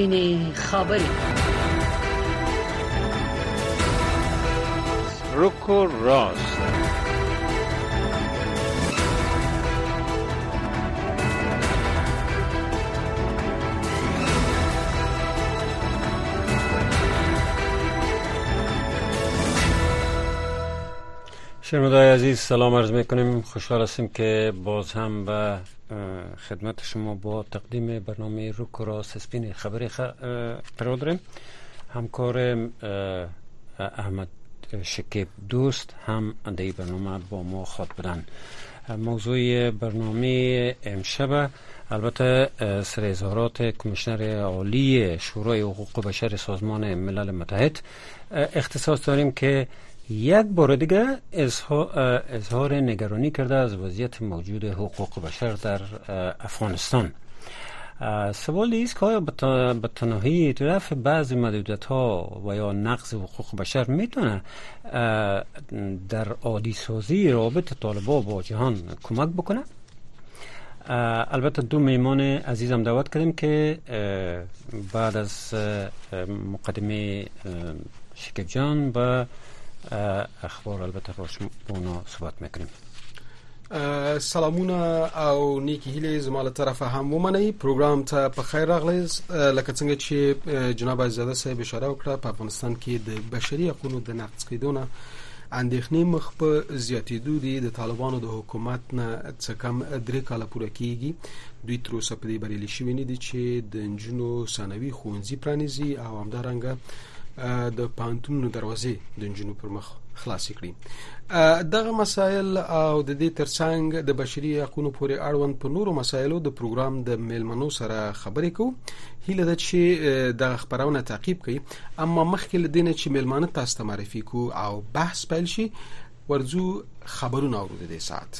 سپینې خبرې. رک و راست. شنونده‌های عزیز سلام عرض میکنیم. خوشحال هستیم که باز هم به خدمت شما با تقدیم برنامه رک و راست سپین خبری قرار داریم. همکار احمد شکیب دوست هم در برنامه با ما خواهد بودن. موضوع برنامه امشب البته سر اظهارات کمیشنر عالی شورای حقوق بشر سازمان ملل متحد اختصاص داریم که یک بار دیگه اظهار نگرانی کرده از وضعیت موجود حقوق بشر در افغانستان. سوال است که آیا به تنهایی رفع بعضی محدودیت‌ها و یا نقض حقوق بشر میتونه در عادی سازی رابطه طالبان با جهان کمک بکنه؟ البته دو میمان عزیزم دعوت کردیم که بعد از مقدمه شکیب جان و اخبار البته روش اونا صحبت میکنیم. سلامونه او نیکی هیله زما له طرفه هم ومنئ. پروګرام ته په خیر راغلیست. لکه څنګه چې جناب عزیزاده صاحب اشاره وکړه، په افغانستان کې د بشري حقوقو د نقض کېدو نه اندېښنې مخ په زیاتېدو دي. د طالبانو د حکومت نه څه کم 3 کاله پوره کېږي. دوی تر اوسه په دې بریالي شوي نه دي چې د نجونو ثانوي ښوونځي پرانیزي او همدارنګه د پانتونو دروازې د نجونو پر مخ خلاص کړي. دغه مسایل او د دې ترڅنګ د بشري حقوقو پورې اړوند په نورو مسایلو د پروګرام د میلمنو سره خبرې کوو. هیله ده چې د خبرونه تعقیب کړئ. اما مخکې له دې نه چې میلمانه تاسو ته معرفي کوو او بحث پیل شي، ورځو خبرونه اورو د دې ساعت.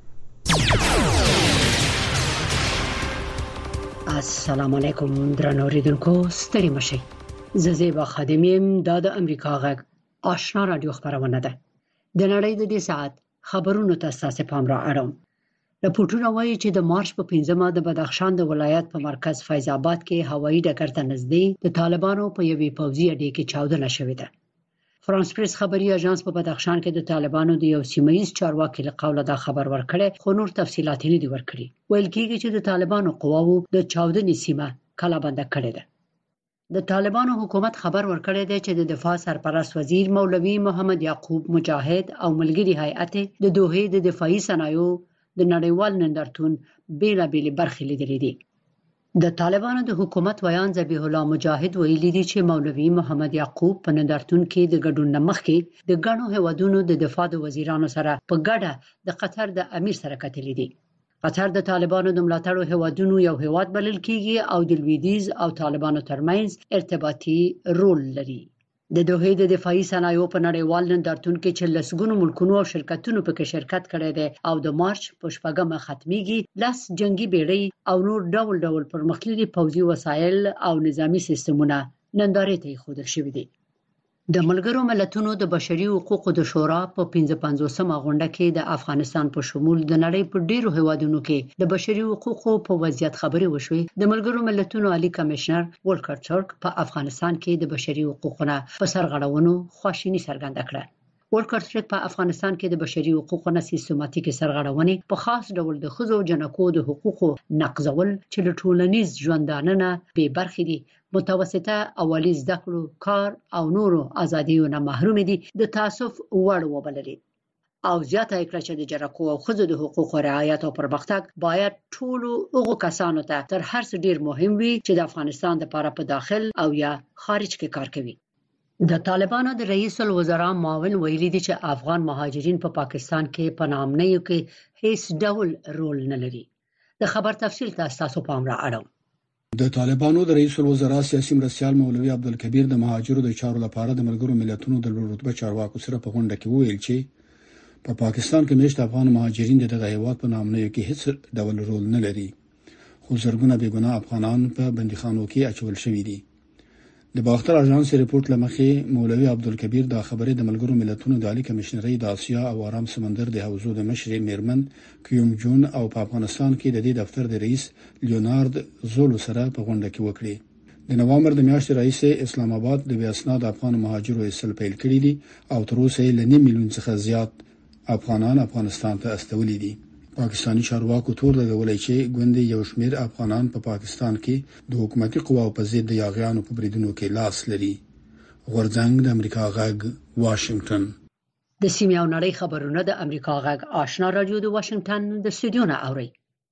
السلام علیکم درنو اوریدونکو، ستړي مشئ. زه زیبا خادمیم. دا د امریکا غږ آشنا رادیو خبرونه ده. د نړۍ د دې ساعت خبرونو ته تاسو پام را اړوم. راپورټونه وایي چې د مارچ په 15مه د بدخشان د ولایت په مرکز فیض آباد کې هوایي ډګر ته نږدې د طالبانو په یوې پوځي اډې کې چاودنه شوې ده. فرانس پریس خبري اژانس په بدخشان کې د طالبانو د یو سیمه‌ایز چارواکي له قوله دا خبر ورکړی، خو نور تفصیلات نه دي ورکړي. ویل کېږي چې د طالبانو قواوو د چاودنې سیمه کلابند کړې ده. د طالبانو حکومت خبر ورکړی دی چې د دفاع سرپرست وزیر مولوی محمد یعقوب مجاهد او ملګری هیئت د دوحې د دفاعي صنایعو د نړیوال نندارتون بیلابېلې برخې لیدلې دي. د طالبانو د حکومت ویان ذبیح الله مجاهد ویلي دی چې مولوی محمد یعقوب په نندارتون کې د ګډون نه مخکې د ګڼو هیوادونو د دفاع د وزیرانو سره په ګډه د قطر د امیر سره کتلي دي. قطر د طالبانو د ملاتړو هیوادونو یو هیواد بلل کیږي او د لویدیځ او طالبانو ترمنځ ارتباطي رول لري. د دوحې د دفاعي صنایعو په نړیوال نندارتون کې چې لسګونو ملکونو او شرکتونو پکې شرکت کړی دی او د مارچ په 8مه ختميږي، 10 جنگي بیړۍ او نور ډول ډول پرمختللي پوځي وسایل او نظامی سیستمونه نندارې ته ایښودل شوي دي. د ملګرو ملتونو د بشري حقوقو د شورا په 55مه غونډه کې د افغانستان په شمول د نړۍ په ډیرو هیوادونو کې د بشري حقوقو په وضعیت خبرې وشوې. د ملګرو ملتونو عالی کمشنر ولکر ترک په افغانستان کې د بشري حقوقو په سرغړونو خواشینی څرګنده کړه. ولکر ترک په افغانستان کې د بشري حقوقو نه سیستماتیک سرغړونې په خاص ډول د ښځو او جنکو د حقوقو نقضول چې له ټولنیز ژوندانه نه بې برخې دي، متوسطه اولی زده کړو، کار او نورو ازادیو نه محروم دي، د تاسف وړ وبللې. او زیاته کړه چې د جنکو او ښځو د حقوقو رعایت او پرمختګ باید ټولو هغو کسانو ته تر هر څه ډیر مهم وي چې د افغانستان لپاره په داخل او یا خارج کې کار کوي. د طالبانو د رئیس الوزرا معاون ویلي دي چې افغان مهاجرین په پاکستان کې په نامنیو کې هیڅ ډول رول نه لري. د خبر تفصیل تاسو پام را اړوم. د طالبانو د رئیس الوزرا سیاسي مرستیال مولوی عبدالکبیر د مهاجرو د چارو لپاره د ملګرو ملتونو د لوړ رتبه چارواکو سره په غونډه کې وویل چې په پاکستان کې مېشت افغان مهاجرین د دغه هیواد په نامنیو کې هیڅ ډول رول نه لري، خو زرګونه بېګناه افغانان په بندیخانو کې اچول شوي دي. د باختر اژانس ریپورت لمخې مولوی عبدالکبیر د خبرې د ملګرو ملتونو د عالی کمشنرۍ د آسیا او آرام سمندر د حوزو د مشرې میرمن کیوم جون او په افغانستان کې د دې دفتر د رئیس لیونارد زولو سره په غونډه کې وکړي. د نوامبر د میاشتې رئیس اسلام آباد د بیا اسناد افغان مهاجرو ایستل پیل کړی دي او تر اوسه یې ل 9 میلیون څخه زیات افغانان افغانستان ته استولي دي. پاکستانی چارواکو تور لګولای چې ګوندې یو شمېر افغانان په پاکستان کې د حکومتي قواو په ضد د یاغیانو په بریدونو کې لاس لري. غورځنګ د امریکا غږ واشنگټن. د سیمې او نړۍ خبرونه د امریکا غږ آشنا رادیو د واشنگټن د استودیو نه اوري.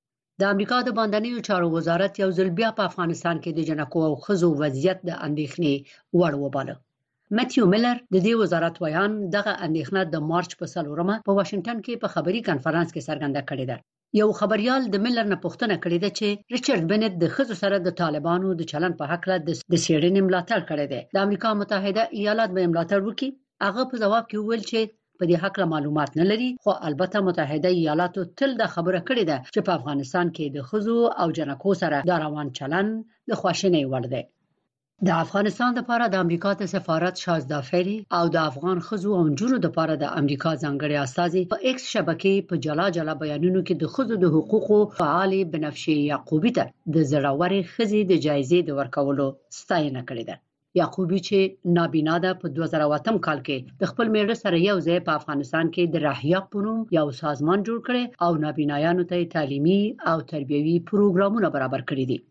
د امریکا د باندنیو چارو وزارت یو ځل بیا په افغانستان کې د جنکو او ښځو وضعیت د اندېښنې وړ وباله. متیو میلر د دې وزارت ویان دغه اندېښنه د مارچ په 4مه په واشنگټن کې په خبري کانفرنس کې څرګنده کړې ده. یو خبريال د میلر نه پوښتنه کړې ده چې ریچارډ بنت د ښځو سره د طالبانو د چلن په حق له د سیړنې ملاتړ کړی دی. د امریکا متحده ایالات به ملاتړ وکړي. هغه په جواب کې وویل چې په دې حق له معلومات نه لري، خو البته متحده ایالاتو تل د خبره کړې ده چې په افغانستان کې د ښځو او جنکو سره د روان چلن د خواشینۍ وړ دی. د افغانستان لپاره د امریکا د سفارت شازده فری او د افغان ښځو او نجونو لپاره د امریکا ځانګړي استازي په ایکس شبکې په جلا بیانونو کې د ښځو د حقوقو فعال بنفشي یعقوبی ته د زړورې ښځې د جایزې د ورکولو ستاینه کړې ده. یعقوبی چې نابینا ده په 2008 کال کې د خپل میړه سره یو ځای په افغانستان کې د راهیا په نوم یو سازمان جوړ کړي او نابینایانو ته تعلیمي او تربیوي پروګرامونه برابر کړي دي.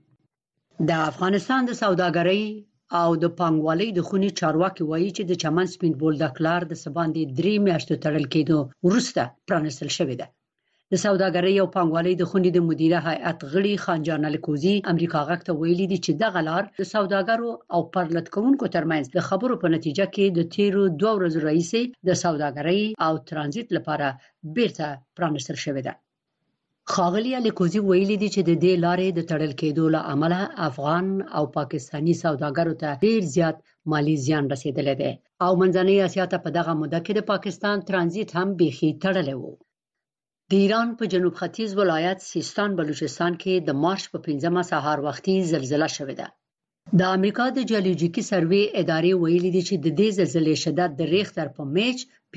د افغانستان د سوداګرۍ او د پانګوالۍ د خونې چارواکي وایي چې د چمن سپین بولدک لار د سباندې 3 میاشتو تړل کېدو وروسته پرانستل شوې ده. د سوداګرۍ او پانګوالۍ د خونې د مدیره هیئت غړي خانجان الکوزي امریکا غږ ته ویلي دي چې دغه لار د سوداګرو او پرلط کوونکو ترمنځ د خبرو په نتیجه کې د تیرو 2 ورځو راهیسې د سوداګرۍ او ترانزیت لپاره بیرته پرانستل شوې ده. خاغلی الکوزي ویلي دي چې د دې لارې د تړل کېدو له امله افغان او پاکستانی سوداګرو ته ډیر زیات مالی زیان رسیدلی دی او منځنۍ اسیا ته په دغه موده کې د پاکستان ترانزیت هم بیخي تړلی و. د ایران په جنوب ختیځ ولایت سیستان بلوچستان کې د مارچ په 5مه سهار وختي زلزلہ شوې ده. د امریکا د جیولوژیکي سروې ادارې ویلي دي چې د دې زلزلې شدت د ریختر په میچ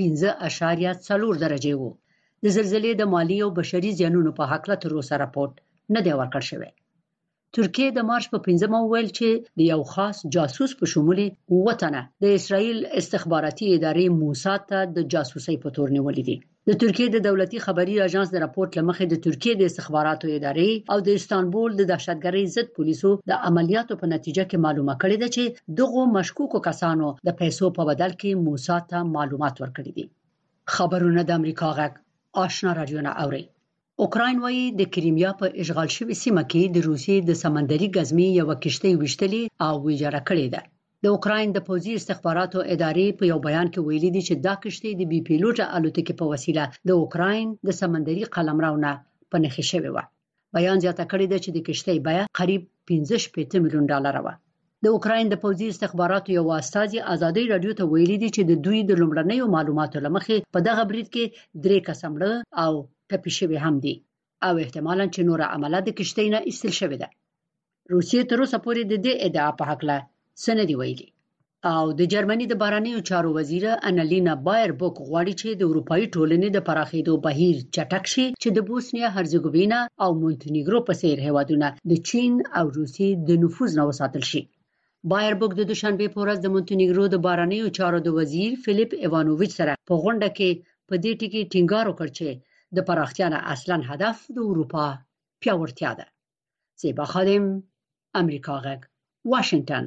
5.4 درجه وو. د زلزلې د مالی او بشري زیانونو په حق له تر اوسه راپورټ نه دی ورکړل شوی. ترکیه د مارچ په 5مه ویل چې د یو خاص جاسوس په شمول وطنه د اسرائیل استخباراتي ادارې موساد ته د جاسوسۍ په تور نیولې دي. د ترکیه د دولتي خبري اژانس د راپورټ لمخې د ترکیه د استخباراتو ادارې او د استانبول د دهشتګرۍ ضد پولیسو د عملیاتو په نتیجه کې معلومه کړې ده چې دغه مشکوکو کسانو د پیسو په بدل کې موساد ته معلومات ورکړي دي. خبرونه د امریکا غږ آشنا رادیو نه اوري. اوکراین وایي د کریمیا په اشغال شوی سیمه کې د روسیې د سمندري ګزمې یو کشتۍ وشتلې او ویجاړه کړې ده. د اوکراین د پوځي استخباراتو ادارې په یو بیان کې ویلي دي چې دا کشتۍ د بي پیلوټه الوتکې په وسیله د اوکراین د سمندري قلمرو نه په نښه شوې و. بیان زیاته کړی دی چې د کشتۍ بیه قریب 15 میلیون ډالر و. د اوکراین د پوځي استخباراتو یو استازي ازادي رادیو ته ویلي دي چې د دوی د لومړنیو معلوماتو لمخې په دغه برید کې 3 کس مړه او ټپي شوي هم دي او احتمالاً چې نور عملیات د کشتۍ نه ایستل شوی ده. روسیې تر اوسه پورې د دې ادعا په حق له سند ویلي. او د جرمني د بهرنیو چارو وزیره انالینا بایربوک غواړي چې د اروپאי ټولنې د پراخېدو بهیر چټک شي چې د بوسنیا هرزګوینا او مونټینیګرو په څیر هیوادونه د چین او روسیې د نفوذ نه وساتل شي. بایربوک د دوشنبه په ورځ د مونټینیګرو د بهرنیو چارو د وزیر فلیپ ایوانوویچ سره په غونډه کې په دې ټکي ټینګار وکړ چې د پراختیا نه اصلاً هدف د اروپا پیاوړتیا ده. زیبا خادم، امریکا غږ، واشنگتن.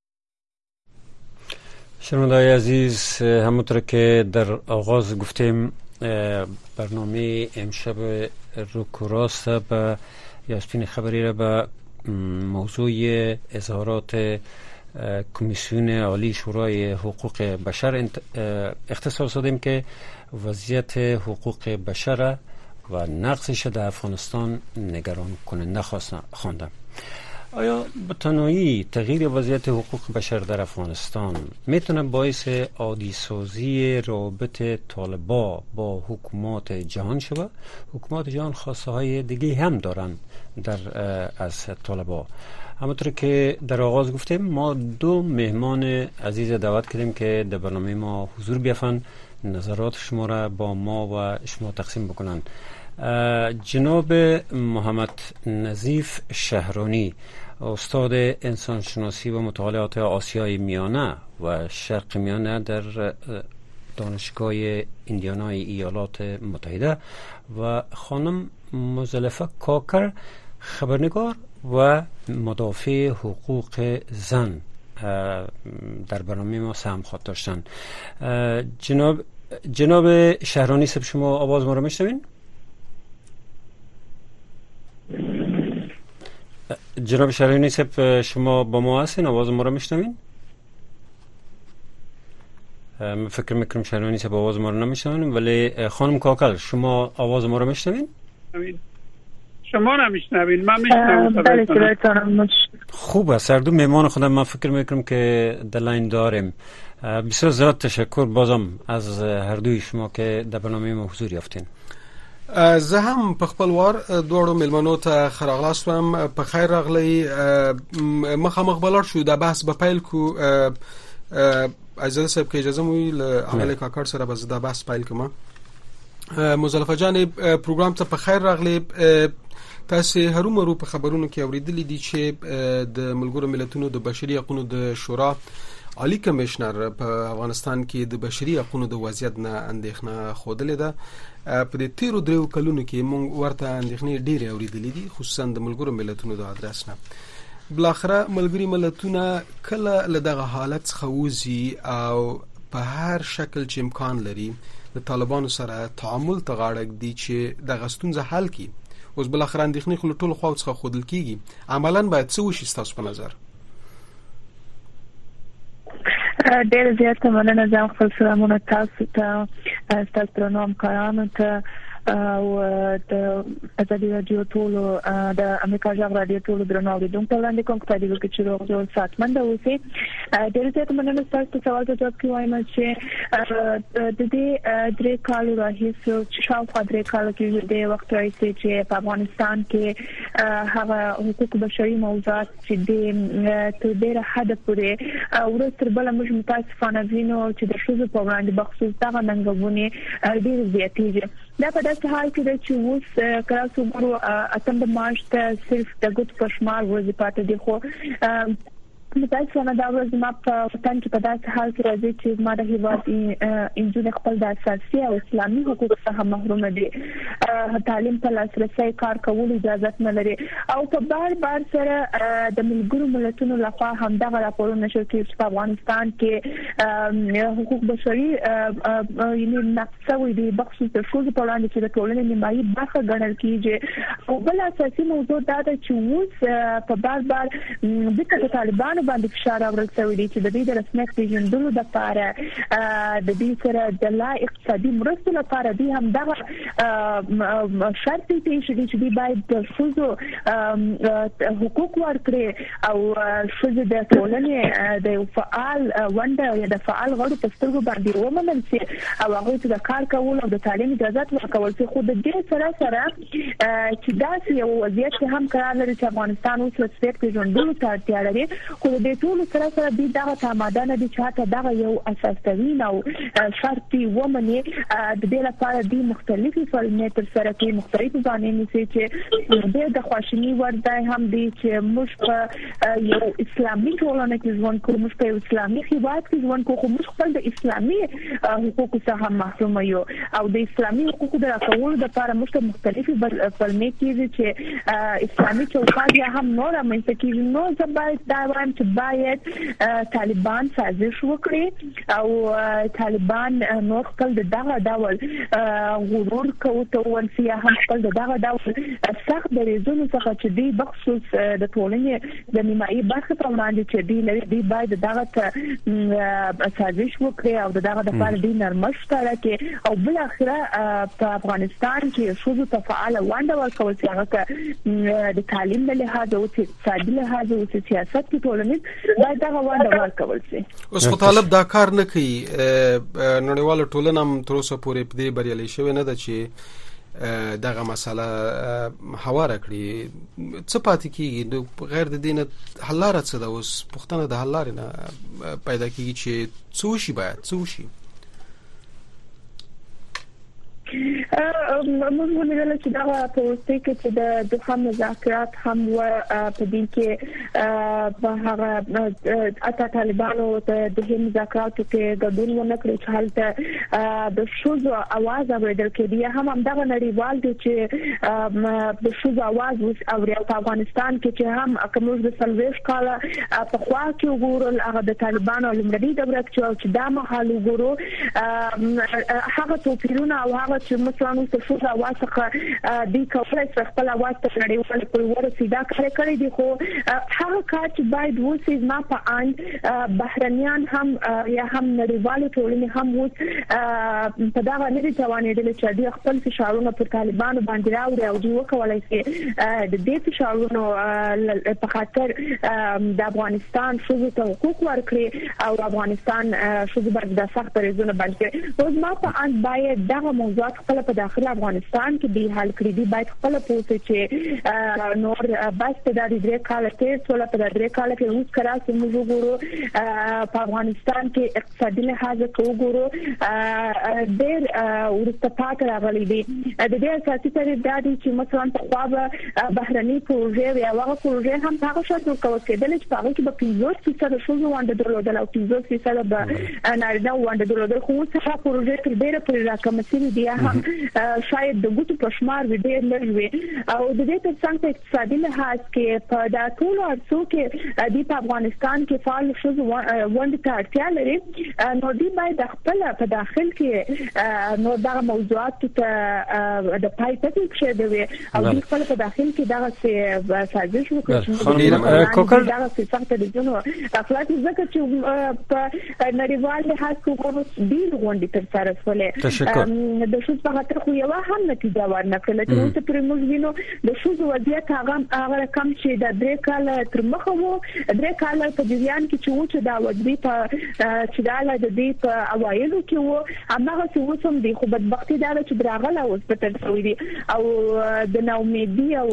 شنونده‌های عزیز، همونطور که در آغاز گفتیم برنامه امشب روک و راست به یاسمین خبری را به موضوع اظهارات کمیسیون عالی شورای حقوق بشر اختصاص دادیم که وضعیت حقوق بشر و نقصش در افغانستان نگران کننده خوانده. آیا به تنهایی تغییر وضعیت حقوق بشر در افغانستان میتونه باعث عادی سازی روابط طالبان با حکومات جهان شود؟ حکومات جهان خواسته های دیگه هم دارن از طالبان. همونطور که در آغاز گفتیم ما 2 مهمان عزیز دعوت کردیم که در برنامه ما حضور بیافن، نظرات شما را با ما و شما تقسیم بکنن. جناب محمد نظیف شهرانی، استاد انسانشناسی و مطالعات آسیای میانه و شرق میانه در دانشگاه ایندیانای ایالات متحده، و خانم مزلفه کاکر، خبرنگار و مدافع حقوق زن، در برنامه ما سهم خواهد داشتن. جناب شهرانی صاحب، شما آواز ما رو میشنوین؟ جناب شهرانی صاحب، شما با ما هستین؟ آواز ما رو میشنوین؟ من فکر میکنم شهرانی صاحب آواز ما رو نمیشنوین، ولی خانم کاکل شما آواز ما رو میشنوین؟ شما نمیشنوین؟ من میشنوم. خوب است. هر دو مهمان خودم من فکر میکنم که در لاین داریم. بسیار زیاد تشکر بازم از هر دوی شما که در برنامه ما حضور یافتین. زه هم په خپل وار دوړو ملمنو ته خراغلاست وم. په خیر راغلی. مخامخ بلار شو د بحث په پیل کو. عزیز صاحب که اجازه موی لعمل کاکر سره به د بحث پیل کوم. مزلفه جان پروګرام ته په خیر راغلی. تاسو هرومرو په خبرونو کې اوریدلې دي چې د ملګرو ملتونو د بشري حقوقو د شورا عالی کمشنر په افغانستان کې د بشري حقوقو د وضعیت نه اندېښنه خوده ده. په دې تیرو دریو کلونو کې موږ ورته اندېښنې ډېرې اوریدلې دي، خصوصا د ملګرو ملتونو د ادرس نه. بلاخره ملګري ملتونه کله له دغه حالت څخه وځي او په هر شکل چې امکان لري د طالبانو سره تعامل ته غاړه ږدي چې دغه ستونزه حل کړي. اوس بلاخره اندېښنې خو له ټولو خواو څخه ښودل کېږي. عملاً باید څه وشي ستاسو په نظر؟ ډېره زیاته مننه. زه خپل سلامونه تاسو ته، ستاسو درنو همکارانو ته او د ازادي رادیو ټولو د امریکا جغ رادیو ټولو درنو اوریدونکو ته وړاندې کوم چې د کچرو او ساتمند اوسئ. ډېر زیات مننه. تاسو سوال ته جواب کوم چې د دې درې کالو راهیسې چې شاوخوا درې کالو کې د وخت راهیسې چې په افغانستان کې هغه حقوق بشري موضوعات چې د ډېره حد پورې ورځ تر بله موږ متاسفانه وینو چې د ښځو په وړاندې بخصوص دغه ننګونې ډېرې زیاتېږي. دا په داسې حال کې ده چې اوس کله چې وګورو 8 مارچ ته صرف د ګوت په شمار ورځې پاتې دي، خو متاسفانه دا ورځ ما په وطن کې په داسې حال کې راځي چې ما د هېواد نجونې خپل د اساسي او اسلامي حقوقو څخه محروم دي. تعلیم ته لاسرسی، کار کولو اجازه نه لري او په بار سره د ملګرو ملتونو لخوا همدغه راپورونه شو چې په افغانستان کې حقوق بشري یعنې نقض شوي دي، بخصوص د ښځو په وړاندې چې د ټولنې نیمایي برخه ګڼل کېږي. او بل اساسي موضوع دا ده چې اوس په بار ځکه د طالبانو باندې فشار راوړل شوی دی چې د دې د رسمیت پیژندلو دپاره د دې سره د لا اقتصادي مرستو لپاره دوی همدغه شرط یې ایښی دی چې دوی باید د ښځو حقوق ورکړي او ښځې د ټولنې د یو فعال ونډه یا د فعال غړو په سترګو باندې ومنل شي او هغوی ته د کار کولو او د تعلیم اجازت ورکول شي. خو د دې سره چې داسې یو وضعیت هم قرار لري چې افغانستان اوس رسمیت پیژندلو ته اړتیا لري، خو د ټولو سره دوی دغه تماده نه دي چې حتی دغه یو اساسي او شرطي ومني. د دې لپاره دوی مختلفې فعالیتونه ترسره کوي، مختلفې ځانګړنې نیسي چې د خواشیني وړ دی هم دی چې موږ په یو اسلامي ټولنه کې ژوند کوو، موږ په یو اسلامي هېواد کې ژوند کوو، خو موږ خپل د اسلامي حقوقو څخه محروم یو او د اسلامي حقوقو د راکولو لپاره موږ ته مختلفې فعالیتونه کېږي چې اسلامي چوکاټ یا هم نور رامنځته کېږي. نو زه باید دا وایم چې باید طالبان سازش وکړي او طالبان نور خپل دغه ډول غرور کوي ورسي یا هم خپل دغه ډول سخت دریځونو څخه چې دی بخصوص د ټولنې د نیمایي برخه په وړاندې چې دی لري، دی باید دغه سازش وکړي او دغه د لپاره دی نرمښت راکړي او بل اخره په افغانستان کې ښځو ته فعاله ونډه ورکول شي، هغه د تعلیم له لحاظه او اقتصادي لحاظه او سیاست کې ټولنیز باید دغه ونډه ورکول شي. اوس خو طالب دا کار نه کوي. نړیواله ټولنه هم تر اوسه پورې په دې بریالۍ شوې نه ده چې دغه مسله هواره کړي څه پاتې کیږي غیر د دینه حل لاره څه ده اوس پښتنه د حل لارې نه پیدا کیږي چې څه شي باید څه شي موږ ولرل چې دا په وسته کې چې د هم مذاکرات هم و په دې کې په هغه اته طالبانو ته د هم مذاکراتو کې ګډون ونه کړی چې حالت د شوزو आवाज اوریدل کېږي هم دغه نړیوال دي چې د شوزو आवाज اوري په افغانستان کې چې هم کومز د سلويش کاله په خوا کې وګورل هغه د طالبانو لمړي دوره چې دا مهال وګورو هغه توپیرونه او هغه چې مثلا د شوزو आवाज څخه د کولای څخه خپل आवाज ته نړیوال په ورسېدا کړی دي خو هغه کار چې باید وسی نه په ان بهرنیان هم یا هم نړیوال ټولنې هم وس په دا باندې توانېدل چې د خپل فشارونه پر طالبانو باندې راوړي او دوی وکولای شي د دې فشارونو په خاطر د افغانستان شوزو ته حقوق ورکړي او افغانستان شوزو باندې د سخت ریزونه باندې اوس ما په ان باید دغه موضوعات خپل په داخل افغانستان کې دی حل کړی دی باید خپل پوسټ چې نور بس د دې کال کې ټول په دې کال کې اوس کراسي موږ وګورو په افغانستان کې اقتصادي لحاظ وګورو ډېر ورته پاتې راغلي دي د دې اساسي ترې د دې چې مثلا په خوا بهرني پروژې یا هغه پروژې هم هغه شرط ورکول کېدل چې هغه کې به 50% شوزو وانده درلودل او 50% به نارینه وانده درلودل خو څه پروژې تر ډېره پر راکمسي دي هم شاید د ګوتو پښمار ډېر لږ وي او د دې ترڅنګ په اقتصادي لحاظ کې په دا ټول ارڅو کې د افغانستان کې فعال شوزو وانده ته اړتیا لري نو دی باید خپل په داخل کې نو دا موضوعات ته د پای ته کې دی او د خپل په داخل کې دا څه سازش وکړي کوکل دا څه څنګه د جنو اخلاق ځکه چې په نړیوال لحاظ کې کومه ډیر غونډې تر سره شولې د شوز په خاطر خو یو هم نتیجه ورنکړه چې اوس پر موږ وینو د شوز وضعیت هغه کم چې د درې کال تر مخه وو درې کال په جریان کې چې و چې دا وځي په چې دا د دې په اوایلو کې وو هغه څه وسم دي خو بدبختی دا چې براغله اوس په تر شوې دي او د نومیدي او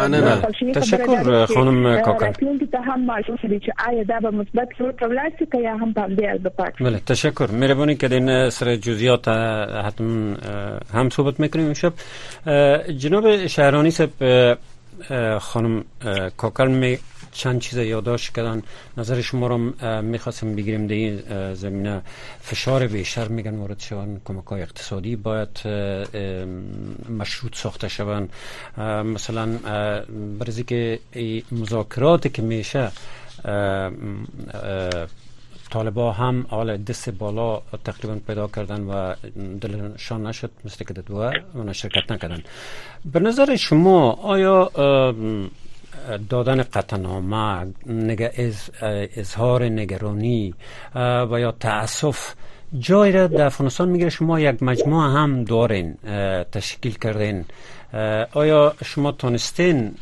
تشکر خانم کوکل ته هم معلوم شي چې آیا دا به مثبت صورت ولاسي که یا هم باندې البته بله تشکر مهربانی کردین سر جزئیات حتما هم صحبت میکنیم امشب جناب شهرانی صاحب خانم کوکل چند چیز یادداشت کردن نظر شما رو میخواستم بگیریم در این زمینه فشار بیشتر میگن وارد شوند کمک‌های اقتصادی باید مشروط ساخته شوند مثلا برای که مذاکراتی که میشه طالبا هم حال دست بالا تقریبا پیدا کردن و دلشان نشد مثل که دوه اونا شرکت نکردن به نظر شما آیا دادن قطعنامه اظهار نگرانی و یا تأسف جای را در افغانستان میگیره شما یک مجموعه هم دارین تشکیل کردین آیا شما تونستین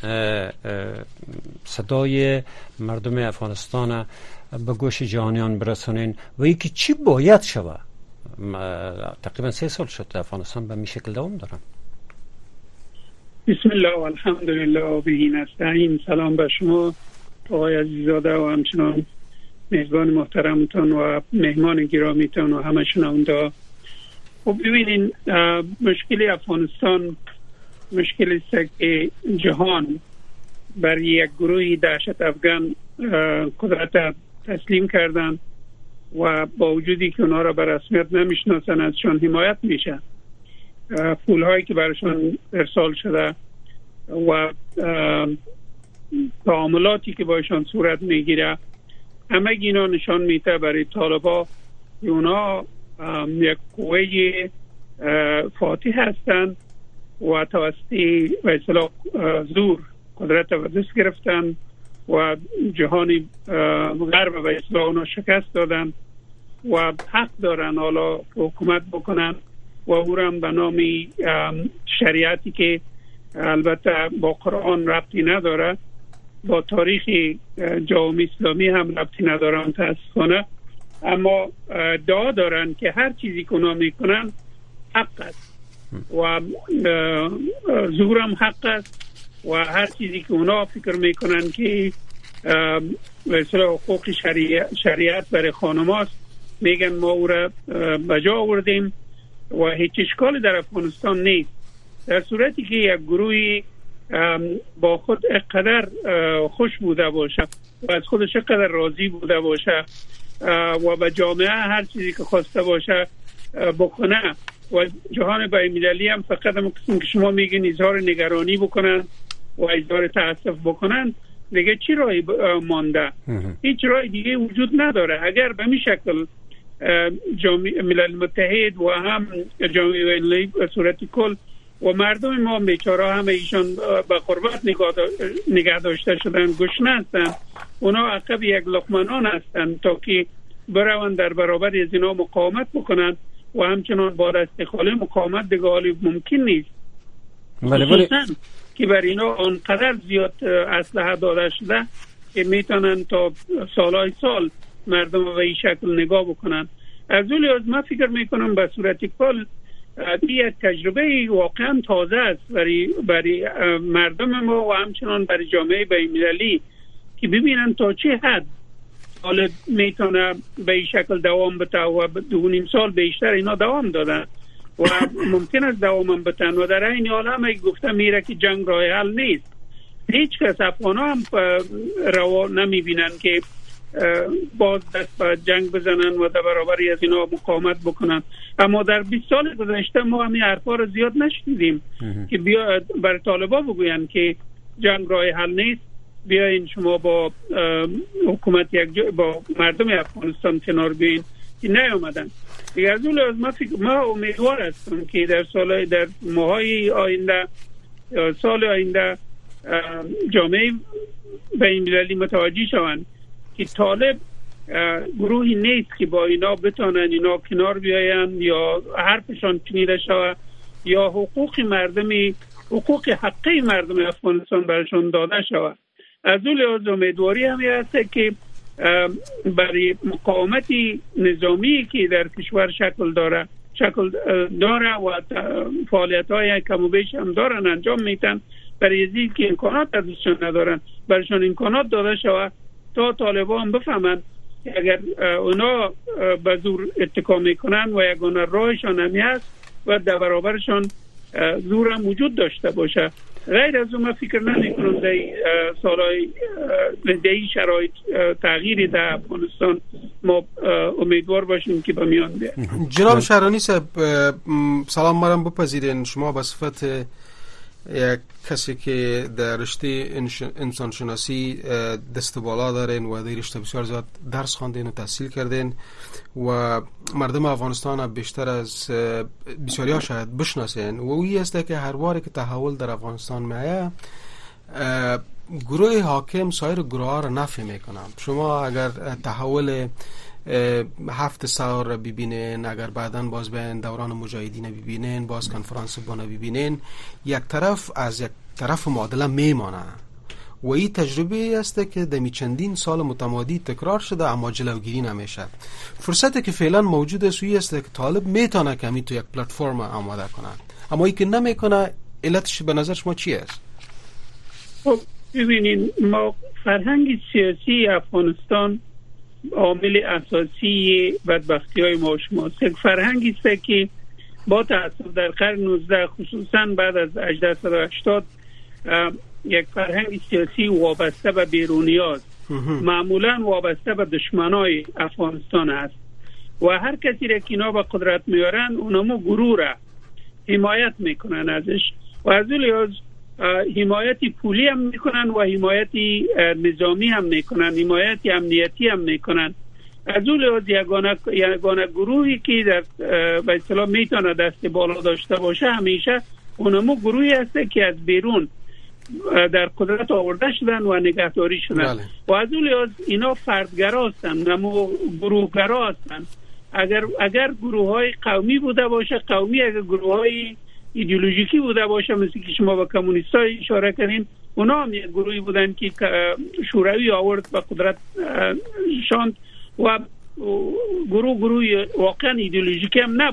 صدای مردم افغانستان به گوش جهانیان برسونین و یکی چی باید شوه تقریبا 3 سال شد افغانستان به می شکل دوام دارن بسم الله و الحمدلله و به نستعین سلام به شما آقای عزیزاده و همچنان میزبان محترمتون و مهمان گرامیتون و همه شنونده خب ببینین مشکل افغانستان مشکلی است که جهان برای یک گروهی دهشت افغان قدرت تسلیم کردن و با وجودی که اونا را به رسمیت نمیشناسن ازشان حمایت میشه پولهایی که برشان ارسال شده و تعاملاتی که باشان صورت میگیره همه اینا نشان میده برای طالبا که اونا یک قوه فاتح هستند و توسط به اصطلاح زور قدرت و دست گرفتن و جهانی غرب به اصطلاح اونا شکست دادن و حق دارن حالا حکومت بکنن و او را به نام شریعتی که البته با قرآن ربطی نداره با تاریخ جامعه اسلامی هم ربطی نداره متاسفانه اما ادعا دارن که هر چیزی که اونا میکنن حق است و زورم حق است و هر چیزی که اونا فکر میکنن که مثلا حقوق شریعت برای خانماست میگن ما او را بجا آوردیم و هیچ اشکالی در افغانستان نیست. در صورتی که یک گروهی با خود اقدر خوش بوده باشه و از خودش اقدر راضی بوده باشه و به جامعه هر چیزی که خواسته باشه بکنه و جهان بین‌المللی هم فقط هم قسم که شما میگین اظهار نگرانی بکنن و اظهار تأسف بکنن، دیگه چی راهی مانده؟ هیچ راه دیگه وجود نداره. اگر به این شکل ملل متحد و هم جامعه بین‌المللی به صورت کل و مردم ما بیچاره همه ایشان به قربت نگه داشته شدن، گشنه هستند، اونا عقب یک لقمنان هستند تا که بروند در برابر از اینا مقاومت بکنند و همچنان با دست خالی مقاومت دیگه حالی ممکن نیست. خصوصا که بر اینا آنقدر زیاد اسلحه داده شده که میتونن تا سالهای سال مردم به این شکل نگاه بکنن. از اون لحاظ من فکر میکنم به صورت کل یک تجربه واقعا تازه است برای مردم ما و همچنان برای جامعه بین‌المللی که ببینن تا چه حد حالا میتونه به این شکل دوام بده و 2.5 سال بیشتر اینا دوام دادن و ممکن است دوام بدن و در این حال هم گفته میره که جنگ راه حل نیست. هیچ کس افغانا هم روا نمیبینن که باز دست به جنگ بزنن و در برابر از اینا مقاومت بکنن. اما در 20 سال گذشته ما همین حرفا رو زیاد نشنیدیم که بیا بر طالبا بگوین که جنگ راه حل نیست، بیاین شما با حکومت با مردم افغانستان کنار بیاین، که نیامدن. دیگه از اون لحاظ ما امیدوار هستم که در ماهای آینده یا سال آینده جامعه بین‌المللی متوجه شوند که طالب گروهی نیست که با اینا بتونن اینا کنار بیاین یا حرفشان شنیده شود یا حقوق حقی مردم افغانستان برشان داده شود. از اون لحاظ امیدواری همی هست که برای مقاومت نظامی که در کشور شکل داره و فعالیت‌های کم و بیش هم دارن انجام میتن، برای ازی که امکانات ازشان ندارن برشان امکانات داده شود تا طالبان بفهمن که اگر اونا به زور اتکا میکنن و یگانه راهشان همی هست و در برابرشان زور هم وجود داشته باشه. غیر از اون من فکر نمی‌کنم در سالهای در شرایط تغییری در افغانستان ما امیدوار باشیم که به میان بیاد. جناب شهرانی صاحب سلام مرم بپذیرین. شما به صفت یک کسی که در رشته انسانشناسی دست بالا دارین و در رشته بسیار زیاد درس خواندین و تحصیل کردین و مردم افغانستان بیشتر از بسیاری ها شاید بشناسین و اویی است که هر باری که تحول در افغانستان میایه گروه حاکم سایر گروه ها را نفی میکنن. شما اگر تحول 7 سال را ببینین، اگر بعداً باز به دوران مجاهدین ببینین، باز کنفرانس بنا ببینین، یک طرف از یک طرف معادله میمانه و این تجربه است که دمی چندین سال متمادی تکرار شده اما جلوگیری نمیشه. فرصتی که فعلا موجود است است که طالب میتونه کمی تو یک پلتفرم آماده کنه، اما ای که نمیکنه علتش به نظر شما چی است؟ خب ببینین، ما فرهنگ سیاسی افغانستان عامل اساسی بدبختی های ما شماست. یک فرهنگی است که با تأسف در قرن 19 خصوصا بعد از 1880 یک فرهنگ سیاسی وابسته به بیرونیات، معمولا وابسته به دشمنای افغانستان است و هر کسی را که اینا به قدرت میارن اونمو گروه را حمایت میکنن ازش و از اون لحاظ حمایتی پولی هم میکنن و حمایتی نظامی هم میکنن، حمایتی امنیتی هم میکنن. از اون لحاظ یگانه گروهی که در به اصطلاح میتونه دست بالا داشته باشه همیشه اونمو گروهی هست که از بیرون در قدرت آورده شدن و نگهداری شدن و از اون لحاظ اینا فردگرا هستن، نمو گروهگرا هستن. اگر گروه های قومی بوده باشه قومی، اگر گروه های ایدئولوژیکی بوده باشه مثل که شما با کمونیست های اشاره کردین، اونا هم یک گروهی بودن که شوروی آورد به قدرت شاند و گروه واقعا ایدئولوژیکی هم نبود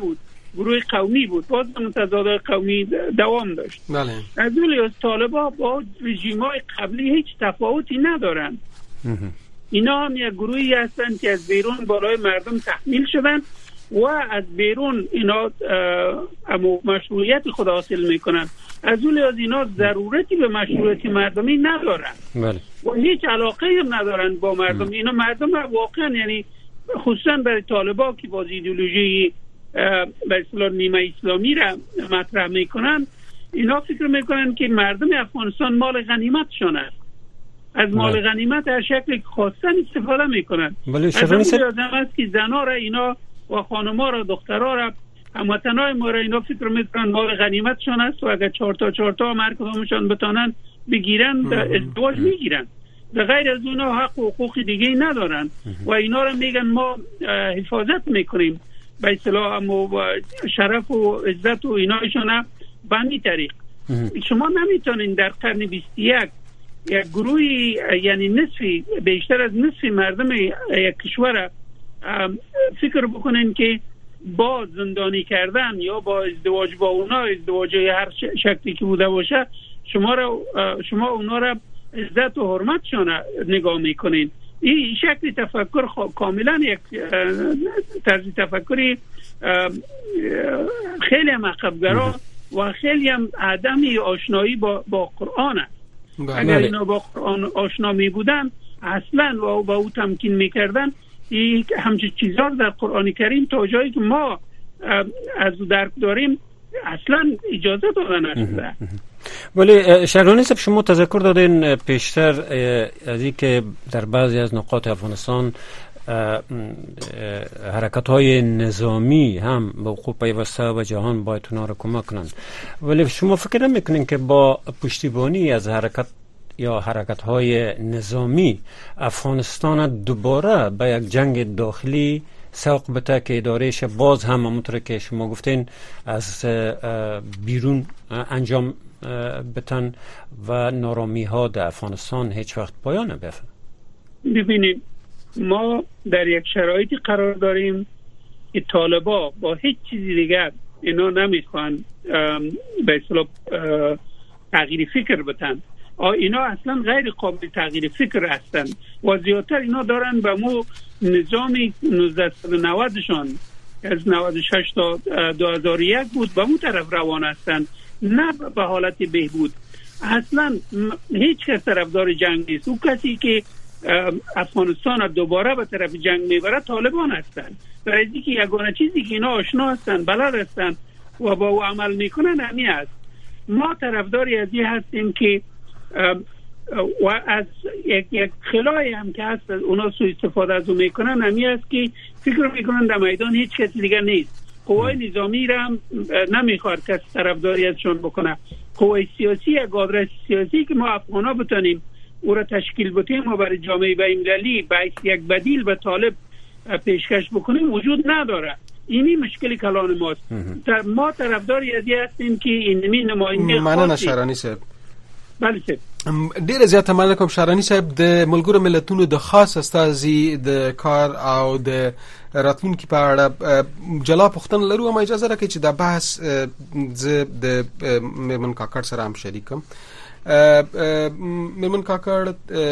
گروه قومی بود، باز متضادهای قومی دوام داشت. بله. از اون لحاظ طالبان با رژیم‌های قبلی هیچ تفاوتی ندارن. اینا هم یک گروهی هستن که از بیرون بالای مردم تحمیل شدن و از بیرون اینا مشروعیت خود حاصل میکنن. از اون لحاظ اینا ضرورتی به مشروعیت مردمی ندارن. بله. و هیچ علاقه هم ندارن با مردم. اینا مردم واقعا، یعنی خصوصا برای طالبان که باز ایدئولوژی به اصطلاح نیمه اسلامی را مطرح میکنن، اینا فکر میکنن که مردم افغانستان مال غنیمتشان است. از مال غنیمت هر شکلی خواستن استفاده میکنن. از اون لازم است که زنها را اینا و خانم‌ها را، دخترها را، هموطنای ما را اینا فکر میکنن مال غنیمتشان است و اگر 4 تا هر کدومشان بتانن بگیرن ازدواج میگیرن. به غیر از اونا حق و حقوق دیگه ندارن و اینا را میگن ما حفاظت میکنیم به اصطلاح شرف و عزت و اینایشون به همین طریق. شما نمیتونین در قرن 21 یک گروهی، یعنی نصفی، بیشتر از نصفی مردم یک کشور فکر بکنین که با زندانی کردن یا با ازدواج با اونا، ازدواج هر شکلی که بوده باشه، شما اونا را عزت و حرمتشان نگاه میکنین. این شکل تفکر کاملا یک طرز تفکری خیلی عقب‌گرا و خیلی هم عدم آشنایی با قرآن است. اگر اینا با قرآن آشنا می بودن اصلا و با او تمکین میکردن، همچه چیزها در قرآن کریم تا جایی که ما از درک داریم اصلا اجازه داده نشده. ولی شهرانی صاحب، شما تذکر دادین پیشتر از این که در بعضی از نقاط افغانستان حرکت‌های نظامی هم به وقوع پیوسته و جهان باید اونا را کمک کنند، ولی شما فکر نمی‌کنین که با پشتیبانی از حرکت‌های نظامی افغانستان دوباره به یک جنگ داخلی سوق بده که ادارهش باز هم همونطور که شما گفتین از بیرون انجام بتن و نارامی ها در افغانستان هیچ وقت پایان نبیافته؟ ببینید، ما در یک شرایطی قرار داریم که طالبا با هیچ چیزی دیگر اینا نمیخوان به اصطلاح تغییر فکر بتن. اینا اصلا غیر قابل تغییر فکر هستن و زیادتر اینا دارن به مو نظامی 1990شان از 96 تا 2001 بود به مو طرف روان هستن، نه به حالت بهبود. اصلا هیچ کس طرفدار جنگ نیست. او کسی که افغانستان دوباره به طرف جنگ میبره طالبان هستن. برای اینکه یگانه چیزی که اینا آشنا هستن، بلد هستن و با او عمل میکنن همین است. ما طرفداری از این هستیم که و از یک خلایی هم که هست اونا سوء استفاده از اون میکنن همین است که فکر میکنن در میدان هیچ کسی دیگر نیست. قوای نظامی را هم نمیخواد کسی طرفداری ازشون بکنه. قوای سیاسی، یک آدرس سیاسی که ما افغانا بتانیم او را تشکیل بدیم و برای جامعه بین‌المللی باید یک بدیل به طالب پیشکش بکنیم وجود نداره. اینی مشکل کلان ماست. ما طرفداری از این هستیم که اینمی نماینده مننه شهرانی صاحب. بله صاحب. ډیر زیاته مننه کوم شهرانی صاحب. د ملګرو ملتونو د خاص استازي د کار او د راتلونکي په اړه جلا پوښتنه لرو. ما اجازه راکړئ چې دا بحث زه د میرمن کاکړ سره هم شریکم. میرمن کاکړ،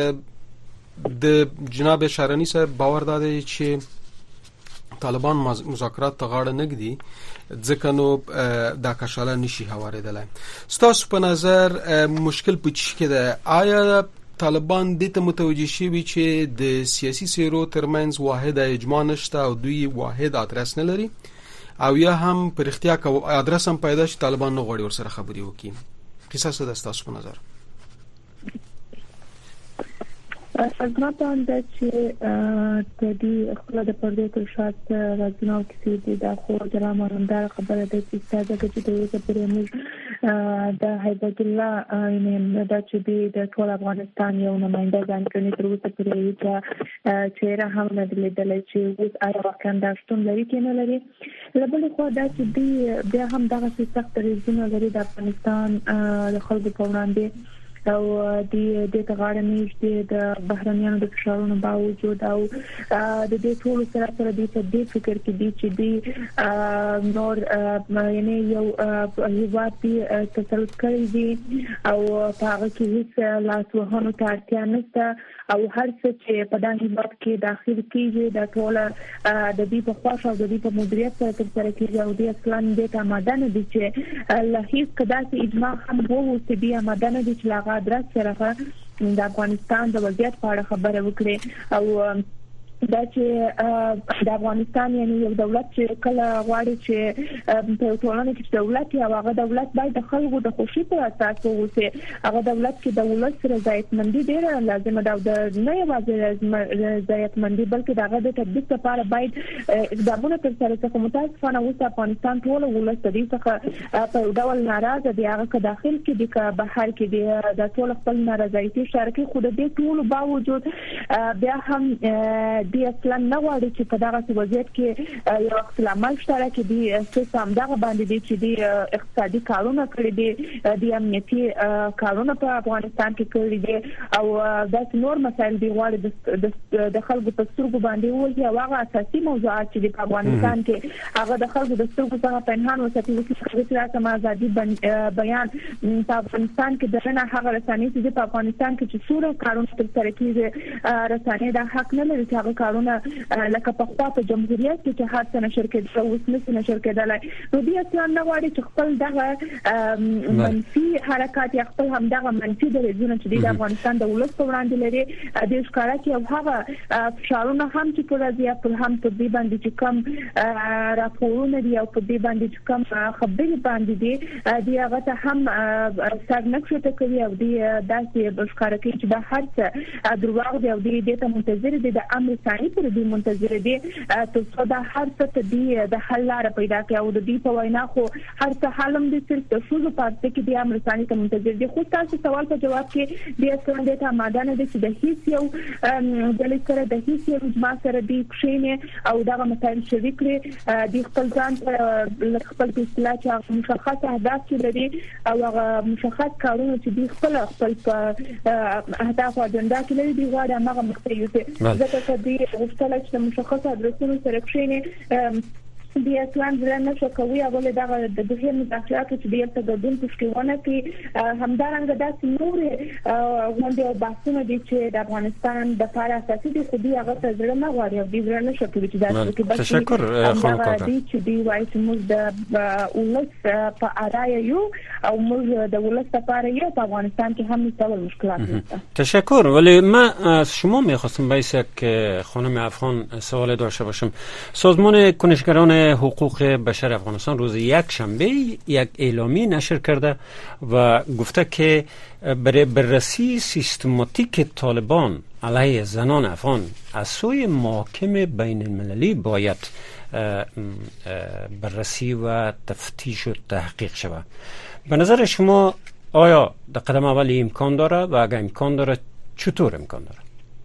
د جناب شهرانی صاحب باور داده چې طالبان مذاکرات ته غاړه نږدي ځکه نو دا کشاله نشي هواریدلی. ستاسو په نظر مشکل په چی کې ده؟ آیا طالبان دې ته متوجه شوي چې د سیاسي څیرو ترمنځ واحد اجماع نشته او دوی واحد ادرس نه لري، او یا هم په رښتیا که ادرس هم پیدا شي طالبان نه غواړي ورسره خبرې وکړي؟ قصه څه ده ستاسو په نظر؟ از ما باندې چې د دې خپل د پردې تر شات راځناو کې د خو درامه رندار خبره ده چې ستاسو کې د یو پرېمز د هیبت الله یعنی د چې د ټول افغانستان یو نماینده ځان کړي تر اوسه پرې چې را هم نه لیدل چې اوس آیا واقعا دا شتون لري کې نه لري. لبل خو دا چې بیا هم دغه سخت ریزونه لري د افغانستان د خلکو په وړاندې او د تغاړه نشته د بهرنیانو د فشارونو باوجود او د دې ټول سره د دې فکر کې دي چې دی نور یعنی یو هیواد تسلط کړی دی او هغه کې هیڅ لاسوهانو ته اړتیا نشته او هر څه چې په دغه هیواد کې داخل کیږي د ټول د دې په خواص او د دې په مدیریت سره ترسره کیږي او د اصلاً د آماده نه دي چې له هیڅ کداسې اجماع هم وو چې د آماده نه دي چې لاغه درس سره د افغانستان د وضعیت په اړه خبره وکړي او دا چې د افغانستان یعنی یو دولت چې کله غواړي چې په ټولنه کې دولت یا هغه دولت باید د خلکو د خوشي په اساس ووسي هغه دولت کې د ولس رضایتمندي ډیره لازمه ده د نه یوازې رضایتمندي بلکې دغه د تطبیق لپاره باید اقدامونه ترسره شي متاسفانه اوس افغانستان ټول ولس د دې څخه په ډول ناراضه دی هغه که داخل کې دی که بهر کې دی د ټول خپل نارضایتي شارکي خو د دې ټول باوجود بیا هم د اصلا نه غواړي چې په دغه وضعیت کې یو عمل شته دی سیستم دغه باندې دی چې د اقتصادي کارونه کړی دی د امنیتي کارونه په افغانستان کې کړی دی او د نور مسایل دی غواړي د خلکو په سترګو باندې وځي او هغه اساسي موضوعات چې په افغانستان کې هغه د خلکو د سترګو څخه پنهان وساتي چې سیاسي ازادي بیان په افغانستان کې دغه هغه رسنۍ چې په افغانستان کې چې څوره کارونه ترسره کیږي رسنۍ د حق نه لري چې کارونه لکه په خپل په جمهوریت کې چې هر څه نشر کېدل او اوس نشر کېدل نو دې اصلا نه غواړي چې خپل دغه منفي حرکت یا خپل هم دغه منفي درځونه چې د افغانستان د ولس په وړاندې لري د ښکارا کې او هغه فشارونه هم چې پر ځای پر هم په دې باندې چې کم راپورونه دي او په دې باندې چې کم خبرې باندې دي هغه ته هم سرنکشته کوي او دې داسې ښکارا کې چې به هر څه دروغ دی او دې ته منتظر دي د امر ثاني پر دې منتظر دي ترڅو دا هر څه ته دی د حل لار پیدا کوي او د دې په وینا خو هر څه حلم دي صرف د شوزو پاتې کې د امر ثاني ته منتظر دي خو تاسو سوال په جواب کې د اصلاً د آماده نه دي چې د هیڅ یو د لیکره د هیڅ یو اجماع سره دی کښینه او دا مسایل شریک لري د خپل ځان خپل په اصلاح چې مشخص اهداف لري او هغه مشخص کارونه چې د خپل اهداف او اجنډا کې لري دی غواړي هغه مخته یوسي ځکه چې د غوښتل چې مشخصه ادرسونو سره کښینه د اصلاً ځلنه شو کوي او له دغه د دوه مداخلات چې د تګدون پښتیونه کې همدارنګه داسې نور غونډې او بحثونه دي چې د افغانستان د لپاره اساسي دي خو هغه ته ځلنه غواړي او د ځلنه شو کوي چې داسې کې بس تشکر خانم کوټه چې دی وایي چې موږ د ولس په اړه یو او موږ د ولس لپاره یو په افغانستان کې هم څه مشکلات دي تشکر ولی ما از شما می‌خواستم باعث که خانم افغان سوال داشته باشم سازمان کنشگران حقوق بشر افغانستان روز یک شنبه یک اعلامیه نشر کرده و گفته که برای بررسی سیستماتیک طالبان علیه زنان افغان از سوی محاکم بین المللی باید بررسی و تفتیش و تحقیق شود. به نظر شما آیا در قدم اول امکان داره و اگر امکان داره چطور امکان داره؟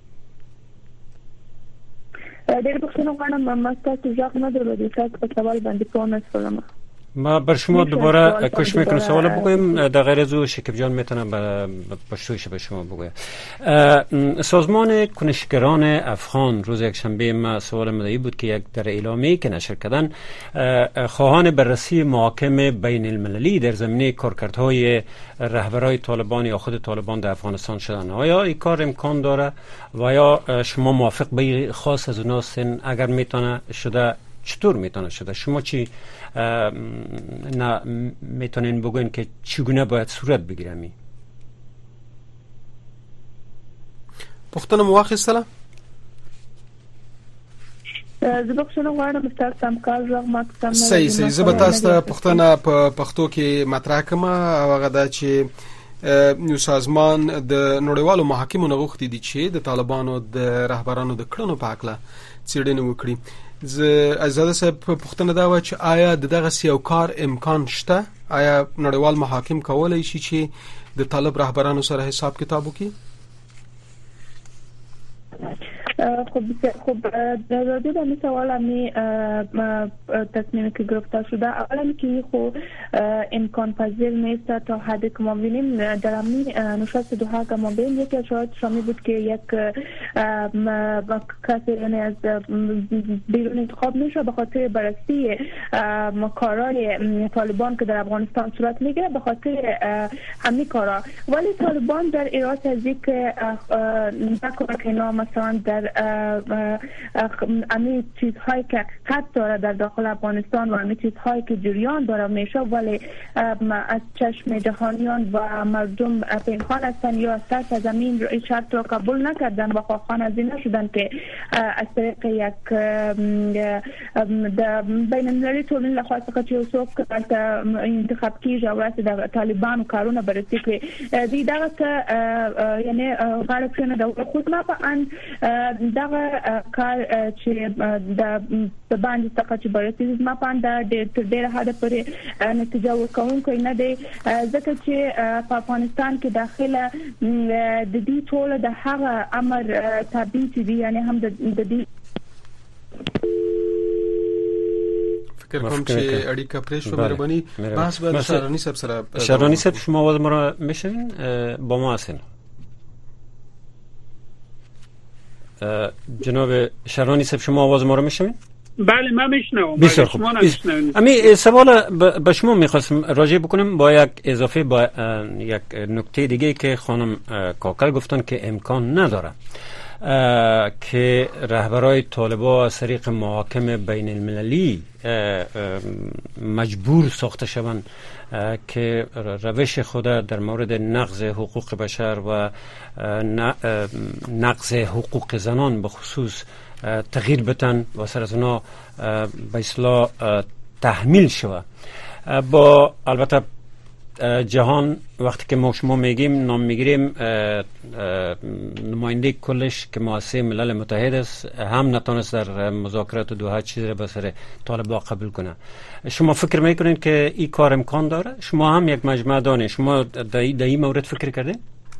ډېر بخښنه غواړم مستاسو ځواب نه درلودی تاسو په سوال باندې پوه نشوم ما بر شما دوباره کوشش میکنم سوال بگویم در غیر از او شکیب جان میتونه پشتویش به شما بگویم. سازمان کنشگران افغان روز یک شنبه ما سوال مدعی بود که یک در اعلامیه که نشر کردن خواهان بررسی محاکم بین المللی در زمینه کارکردهای رهبرای طالبان یا خود طالبان در افغانستان شدن. آیا این کار امکان داره و یا شما موافق به خاص از اونها هستین؟ اگر میتونه شده چطور میتونه شده؟ شما چی نه میتونین بگوین که چگونه باید صورت بگیرمی؟ پختنه مواخصه زبښنه غواړم تاسو هم کار رغم کم صحیح زبتاسته پختنه په پښتو کې مطرح کما هغه دا چې یو سازمان د نړیوالو محاکمو غوښتي دي چې د طالبانو د رهبرانو د کړنو په اړه څېړنه وکړي. زه صاحب پښتنه دا و چې آیا دغه سیاو کار امکان شته؟ آیا نړیوال محاکم کولای شي چې د طالب رهبرانو سره حساب کتاب وکړي؟ خب در راجع به این سوال همی تصمیمی که گرفته شده، اولا که خب امکان پذیر نیست تا حدی که ما بینیم در همین نشست دوحه که ما بینیم یکی از شرایط شامی بود که یک کسی یعنی از بیرون انتخاب میشه به خاطر بررسی کارهای طالبان که در افغانستان صورت میگیره به خاطر همین کارا. ولی طالبان در ایراد از اینکه نکنه که اینا مثلا در همین چیزهایی که حق داره در داخل افغانستان و همین چیزهایی که جریان داره میشه ولی از چشم جهانیان و مردم پنهان هستن یا از سطح زمین این شرط را قبول نکردن و خواهان از این نشدن که از طریق یک بین المللی تولین لخواست که اوسوک انتخاب کی جوارت در طالبان و کارونه برسی که دیگه که یعنی غالب شنه دولت خود ما ان دغه کار چې د باندې څخه چې برسي ما پاند د ډېر حد پورې نتیجه ورکوونکی نه دی ځکه چې په افغانستان کې داخله د دې ټول د هغه امر تابع دي یعنی هم د دې فکر کوم چې اړیکه پرې شو مهرباني بحث به شهرانی صاحب سره. شهرانی صاحب شما آواز ما را میشنوین؟ با ما هستین؟ جناب شهرانی صاحب شما آواز ما رو میشنوین؟ بله من میشنوم. بسیار خوب. امی سوال به شما میخواستم راجع بکنم با یک اضافه با یک نکته دیگه که خانم کاکل گفتن که امکان نداره که رهبرای طالبان از طریق محاکم بین المللی مجبور ساخته شوند که روش خود در مورد نقض حقوق بشر و نقض حقوق زنان به خصوص تغییر بتن و سر از اونا به اصطلاح تحمیل شود. با البته جهان وقتی که ما شما میگیم نام میگیریم نماینده کلش که مؤسسه ملل متحد است هم نتونست در مذاکرات دوحه چیزی را به سر طالبان قبول کنه. شما فکر میکنین که این کار امکان داره؟ شما هم یک مجمع دانه شما در این مورد فکر کردین؟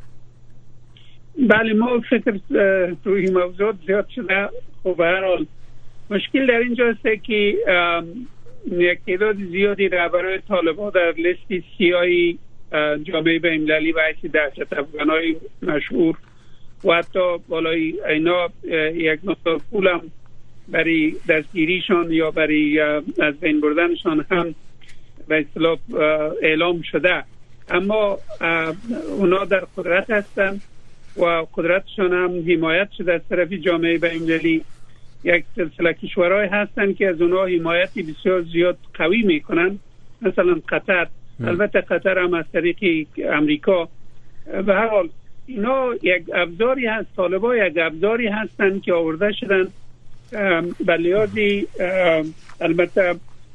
بله ما فکر روی موضوع زیاد شده. خب به هر حال مشکل در اینجاست که یک تعداد زیادی رهبران طالبان در لیست سیاهی جامعه بین‌المللی و حیث دهشت افغانای مشهور و حتی بالای اینا یک مقدار پولم برای دستگیریشان یا برای از بین بردنشان هم به اصطلاح اعلام شده، اما اونا در قدرت هستند و قدرتشان هم حمایت شده از طرف جامعه بین‌المللی. یک سلسله کشورهای هستند که از اونها حمایتی بسیار زیاد قوی میکنن، مثلا قطر. البته قطر هم از طریق امریکا. به هر حال اینا یک ابزاری هست، طالبان یک ابزاری هستند که آورده شدن به لحاظی البته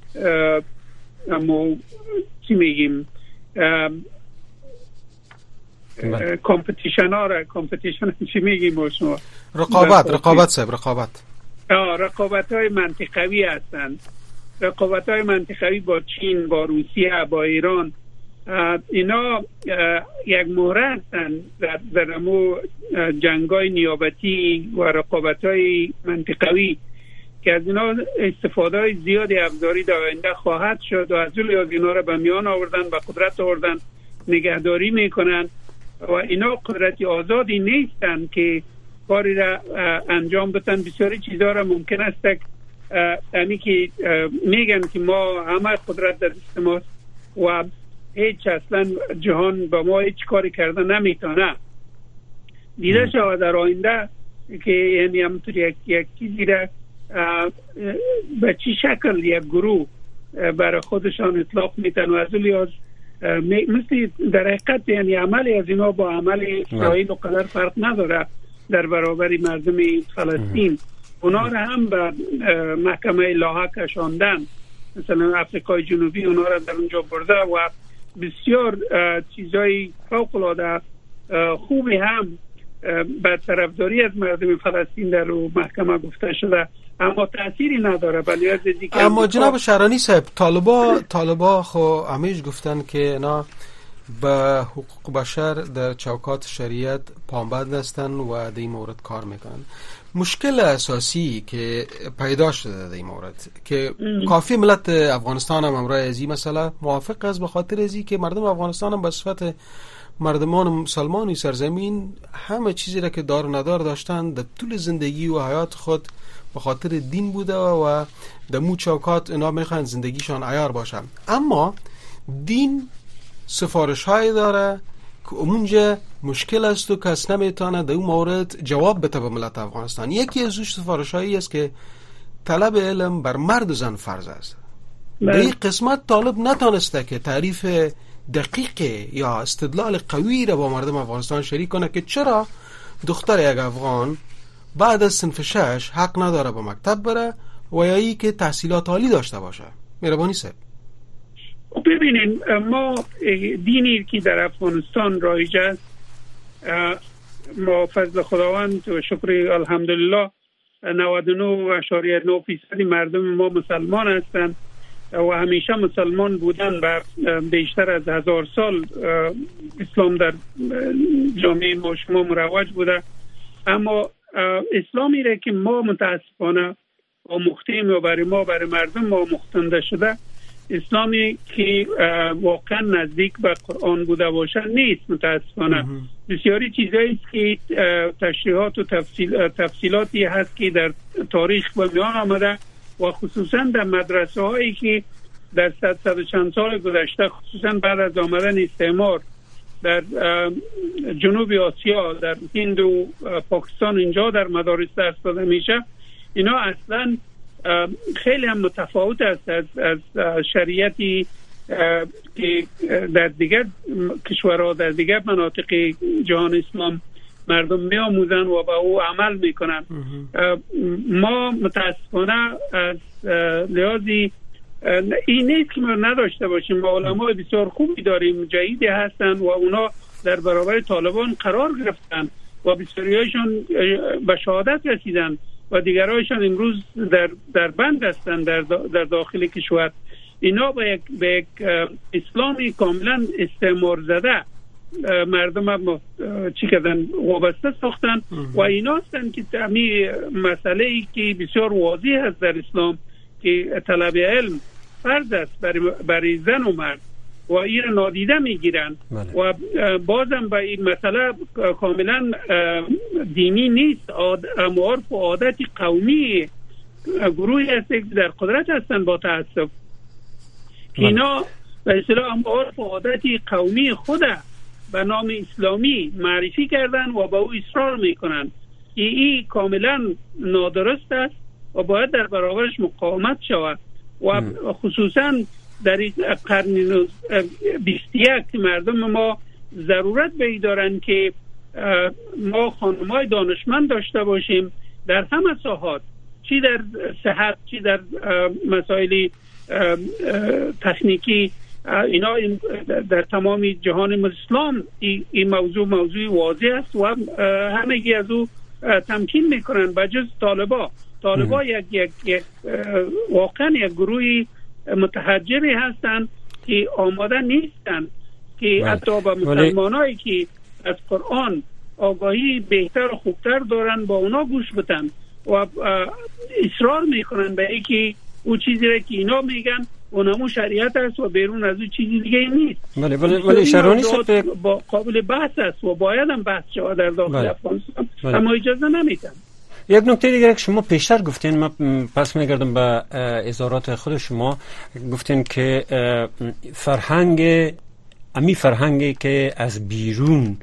اما چی میگیم کامپتیشن چی میگیم شما؟ رقابت های منطقوی هستند. رقابت های منطقوی با چین، با روسیه، با ایران، اینا یک مهره هستند در امو جنگای نیابتی و رقابت های منطقوی که از اینا استفاده های زیادی ابزاری در آینده خواهد شد و از لحاظ اینا را به میان آوردن، به قدرت آوردن، نگهداری میکنن و اینا قدرتی آزادی نیستن که کاری را انجام بدن. بسیاری چیزها را ممکن است یعنی که میگن که ما همه قدرت در دست ماست و هیچ اصلا جهان با ما هیچ کاری کرده نمیتونه. دیده شود در آینده که یعنی همونطور یک چیزی را به چی شکل یک گروه برای خودشان اطلاق میتن و از لحاظ مثل در حقیقت یعنی عملی از اینا با عمل اسرائیل و قدر فرق نداره در برابر مردم فلسطین. اونا را هم به محکمه لاها کشاندن، مثلا افریقای جنوبی اونا را در اونجا برده و بسیار چیزای فوق العاده خوبی هم به طرفداری از مردم فلسطین در محکمه گفته شده، اما تأثیری نداره. اما جناب شهرانی صاحب طالبا خو همیش گفتن که اینا به حقوق بشر در چوکات شریعت پابند هستند و در این مورد کار میکنن. مشکل اساسی که پیدا شده در این مورد که کافی ملت افغانستان هم امروز از این مسئله موافق است، به خاطر ازی که مردم افغانستان هم به صفت مردمان مسلمانی سرزمین همه چیزی را که دار و ندار داشتن در طول زندگی و حیات خود به خاطر دین بوده و در مو چوکات اینا میخوان زندگیشان عیار باشه. اما دین سفارش های داره که اونجا مشکل است و کس نمیتونه در اون مورد جواب بده به ملت افغانستان. یکی از اون سفارش هایی است که طلب علم بر مرد و زن فرض است. در این قسمت طالب نتانسته که تعریف دقیق یا استدلال قوی را با مردم افغانستان شریک کنه که چرا دختر یک افغان بعد از صنف 6 حق نداره به مکتب بره و یا ای که تحصیلات عالی داشته باشه. مهربانی صاحب. ببینید ما دینی که در افغانستان رایج است، ما فضل خداوند و شکر الحمدلله 99.9% مردم ما مسلمان هستند و همیشه مسلمان بودن و بیشتر از 1000 سال اسلام در جامعه ما شما مروج بوده. اما اسلامی را که ما متاسفانه آموختیم و برای مردم ما آموختنده شده، اسلامی که واقعا نزدیک به قرآن بوده باشه نیست. متاسفانه بسیاری چیزایی که تشریحات و تفصیلاتی هست که در تاریخ به میان آمده و خصوصا در مدرسه هایی که در 100 چند سال گذشته، خصوصا بعد از آمدن استعمار در جنوب آسیا، در هند و پاکستان، اینجا در مدارس درس داده میشه، اینا اصلا خیلی هم متفاوت است از شریعتی که در دیگر کشورها، در دیگر مناطق جهان اسلام مردم می آموزن و با او عمل میکنن. ما متاسفانه از لحاظی این نیست که ما نداشته باشیم. ما علمای بسیار خوبی داریم، جدیدی هستن و اونا در برابر طالبان قرار گرفتن و بسیاریشان به شهادت رسیدن و دیگرایشان امروز در بند هستن در داخل کشور. اینا به یک اسلامی کاملا استعمار زده مردم چی کردن وابسته ساختن و اینا هستن که تمی مسئله ای که بسیار واضح هست در اسلام که طلب علم فرض است برای زن و مرد و این نادیده میگیرن و بازم به این مسئله کاملا دینی نیست، عرف و عادت قومی گروهی هست که در قدرت هستن با تعصب که اینا به اصطلاح عرف و عادت قومی خود به نام اسلامی معرفی کردن و با او اصرار میکنن که این کاملا نادرست است و باید در برابرش مقاومت شود و خصوصا در قرن 21 مردم ما ضرورت به این دارن که ما خانم‌های دانشمند داشته باشیم در همه ساحات، چی در صحت، چی در مسائل تکنیکی. اینا در تمام جهان اسلام این موضوع واضح است و همگی از او تمکین میکنن بجز طالبا یک واقعا یک گروهی متحجری هستن که آماده نیستن که حتی با مسلمانایی که از قرآن آگاهی بهتر و خوبتر دارن با اونا گوش بدن و اصرار میکنن به اینکه او چیزی را که اینا میگن اونمو شریعت است و بیرون از اون چیزی دیگه نیست. ولی شرانی با قابل بحث است و باید هم بحث شود در داخل افغانستان، اما اجازه نمیدن. یک نکته دیگر که شما پیشتر گفتین، من پس میگردم به اظهارات خود شما، گفتین که فرهنگی که از بیرون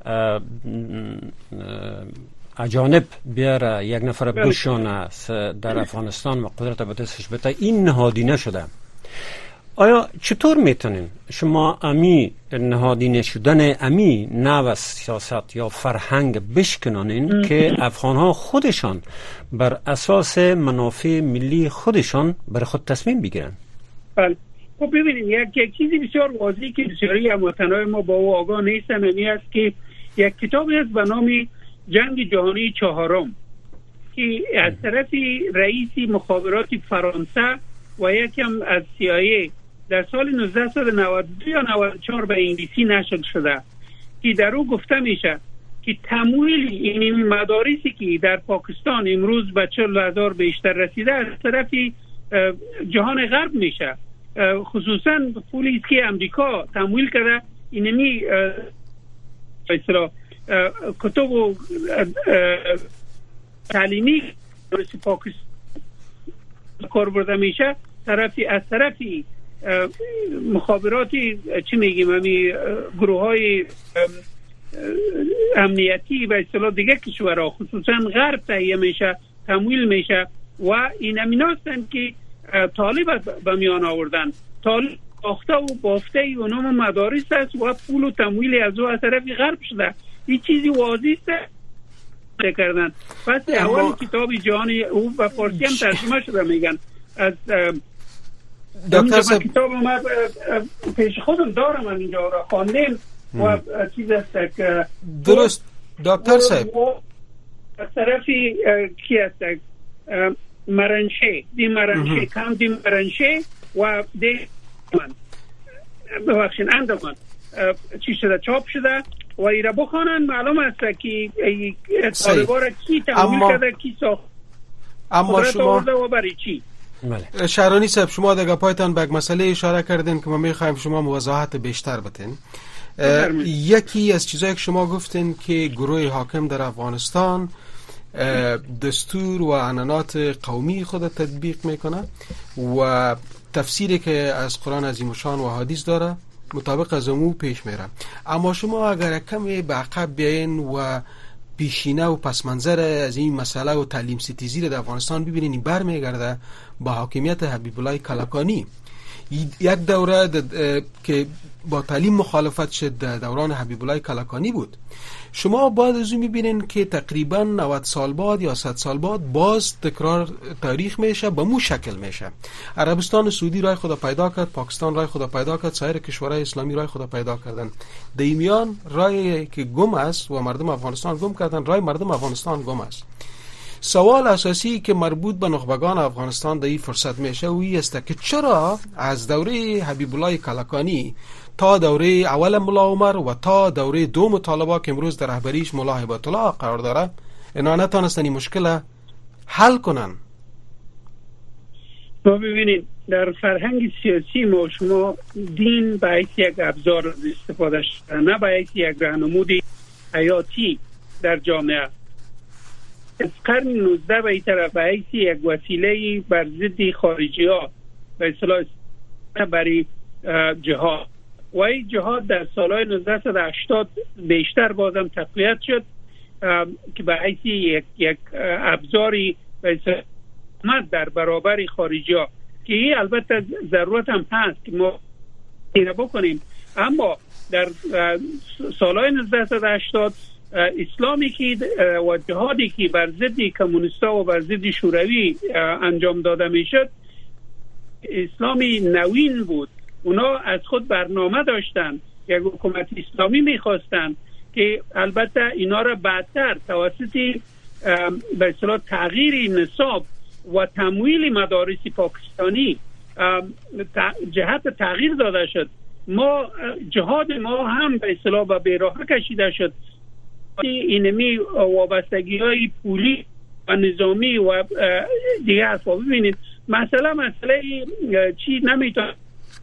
اجانب بیاره یک نفر بشونه در افغانستان و قدرت به دستش بده، این نهادینه شده. آیا چطور میتونین شما امی نهادینه شدن امی نوع سیاست یا فرهنگ بشکنانین که افغانها خودشان بر اساس منافع ملی خودشان بر خود تصمیم بگیرن؟ بله، خب ببینیم یک چیزی بسیار واضحی که بسیاری هموطنان ما با او آگاه نیستن این است که یک کتابی است به نام جنگ جهانی چهارم که از طرف رئیس مخابرات فرانسه و یکم از CIA در سال 1992 یا 94 به انگلیسی نشر شده که در او گفته میشه که تمویل این مدارسی که در پاکستان امروز به 40,000 بیشتر رسیده از طرف جهان غرب میشه، خصوصا پولی که امریکا تمویل کرده اینمی به اصطلاح کتب و تعلیمی در پاکستان کار برده میشه از طرفی مخابراتی چی میگیم همی گروه های امنیتی و اصطلاح دیگه کشورها خصوصا غرب تهیه میشه، تمویل میشه و این امیناستن که طالب به میان آوردن. طالب ساخته و بافته اونم مدارس است و پول و تمویل از او از طرف غرب شده. این چیزی واضح است کردن. پس اول کتاب جهان او به فارسی هم ترجمه شده میگن. از دکتر صاحب کتاب ما پیش خودم دارم اینجا را خواندم و چیز است که درست دکتر صاحب از طرفی کی است مرنشه دی مرنشه کام دی مرنشه و دی من ببخشید اندمان چی شده چاپ شده و ایره بخوانن معلوم است که طالبا را کی تمویل کرده کی ساخت اما شما و برای چی. شهرانی صاحب شما در گپایتان به مسئله اشاره کردین که ما میخوایم شما وضاحت بیشتر بتین. یکی از چیزایی که شما گفتین که گروه حاکم در افغانستان دستور و عنعنات قومی خود تطبیق میکنه و تفسیری که از قرآن عظیم الشان و حدیث داره مطابق از امو پیش میره. اما شما اگر کمی به عقب بیاین و پیشینه و پس منظر از این مسئله و تعلیم ستیزی در افغانستان ببینین، برمیگرده با حاکمیت حبیب الله کلکانی. یک دوره که با تعلیم مخالفت شد در دوران حبیب الله کلکانی بود. شما بعد از اون میبینین که تقریبا 90 سال بعد یا 100 سال بعد باز تکرار تاریخ میشه، به مو شکل میشه. عربستان سعودی راه خدا پیدا کرد، پاکستان راه خدا پیدا کرد، سایر کشورهای اسلامی راه خدا پیدا کردن. دیمیان راهی که گم است و مردم افغانستان گم کردن، راه مردم افغانستان گم است. سوال اساسی که مربوط به نخبگان افغانستان در این فرصت میشه و این است که چرا از دوره حبیب الله کلکانی تا دوره اول ملا عمر و تا دوره دوم طالبا که امروز در رهبریش ملا هیبت الله قرار داره اینا نتونستن این مشکل حل کنن؟ ما ببینید در فرهنگ سیاسی ما شما دین به حیث یک ابزار استفاده شده، نه به حیث یک راهنمود حیاتی در جامعه. از قرن 19 به این طرف به حیث یک وسیله بر ضد خارجی ها به اصطلاح برای جهاد و این جهاد در سالهای 1980 بیشتر بازم تقویت شد که به حیث یک ابزاری به اصطلاح در برابر خارجی ها که این البته ضرورت هم هست که ما ایره بکنیم. اما در سالهای 1980 اسلامی که و جهادی که بر ضد کمونیستا و بر ضد شوروی انجام داده میشد اسلامی نوین بود. اونا از خود برنامه داشتن، یک حکومت اسلامی میخواستن که البته اینا را بعدتر توسط به اصطلاح تغییر نصاب و تمویل مدارس پاکستانی جهت تغییر داده شد. ما جهاد ما هم به اصطلاح به بیراه کشیده شد. اینمی وابستگی های پولی و نظامی و دیگه حرفا. ببینید مسئله چی نمیتونه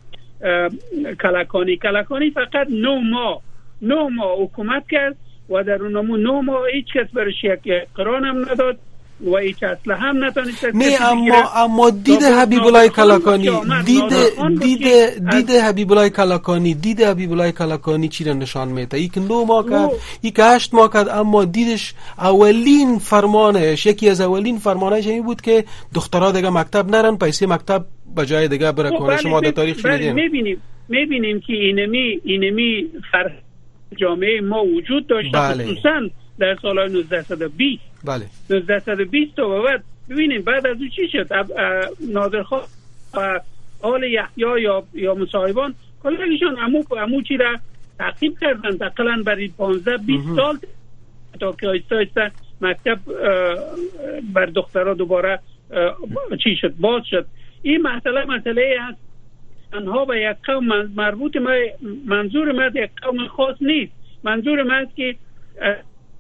کلکانی فقط 9 ماه حکومت کرد و در اون 9 ماه هیچ کس برش یک قرآن هم نداد و هیچ اسلحه هم نتونست. نه اما دید حبیب الله کلکانی دید حبیب الله کلکانی چی را نشان میده؟ یک 9 ماه کرد، یک 8 ماه کرد، اما دیدش اولین فرمانش یکی از اولین فرمانش این بود که دخترها دیگه مکتب نرن، پیسه مکتب به جای دیگه بره کنه. شما در تاریخ شنیدین؟ میبینیم که اینمی جامعه ما وجود داشته. بله. خصوصا در سال 1920. بله. 1920 و بعد ببینیم بعد از اون چی شد. نادرخان و آل یحیی یا مصاحبان کلشون عمو چی را تعقیب کردن تقریبا برای 15-20 سال تا که آیسته مکتب بر دخترها دوباره چی شد باز شد. این مسئله هست انها به یک قوم مربوط. منظور من یک قوم خاص نیست. منظور من است که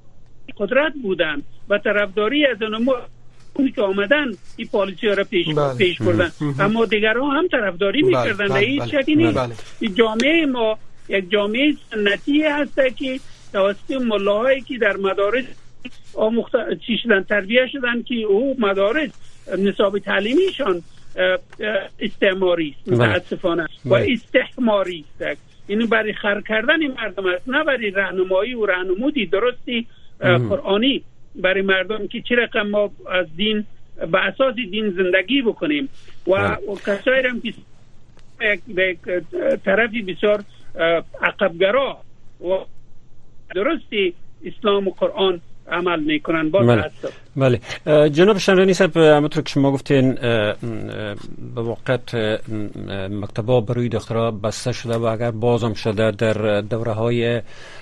قدرت بودن و طرفداری از اونها که آمدن این پالیسی ها را پیش بردن، اما دیگرها هم طرفداری میکردن و هیچ شکی نیست. این جامعه ما یک جامعه سنتی هست که توسط ملاهایی که در مدارس شدن تربیه شدن که او مدارس نصاب تعلیمیشان استعماری است متاسفانه و استحماری است. اینو برای خر کردن مردم است، نه برای راهنمایی و راهنمودی درستی قرآنی برای مردم که چه رقم ما از دین به اساس دین زندگی بکنیم و کسایی هم که به طرفی بسیار عقبگرا و درستی اسلام و قرآن عمل میکنن. بله جناب شمرانی صاحب، همونطور که شما گفتین به واقعیت مکتب‌ها برای دخترها بسته شده و اگر بازم شده در دوره‌های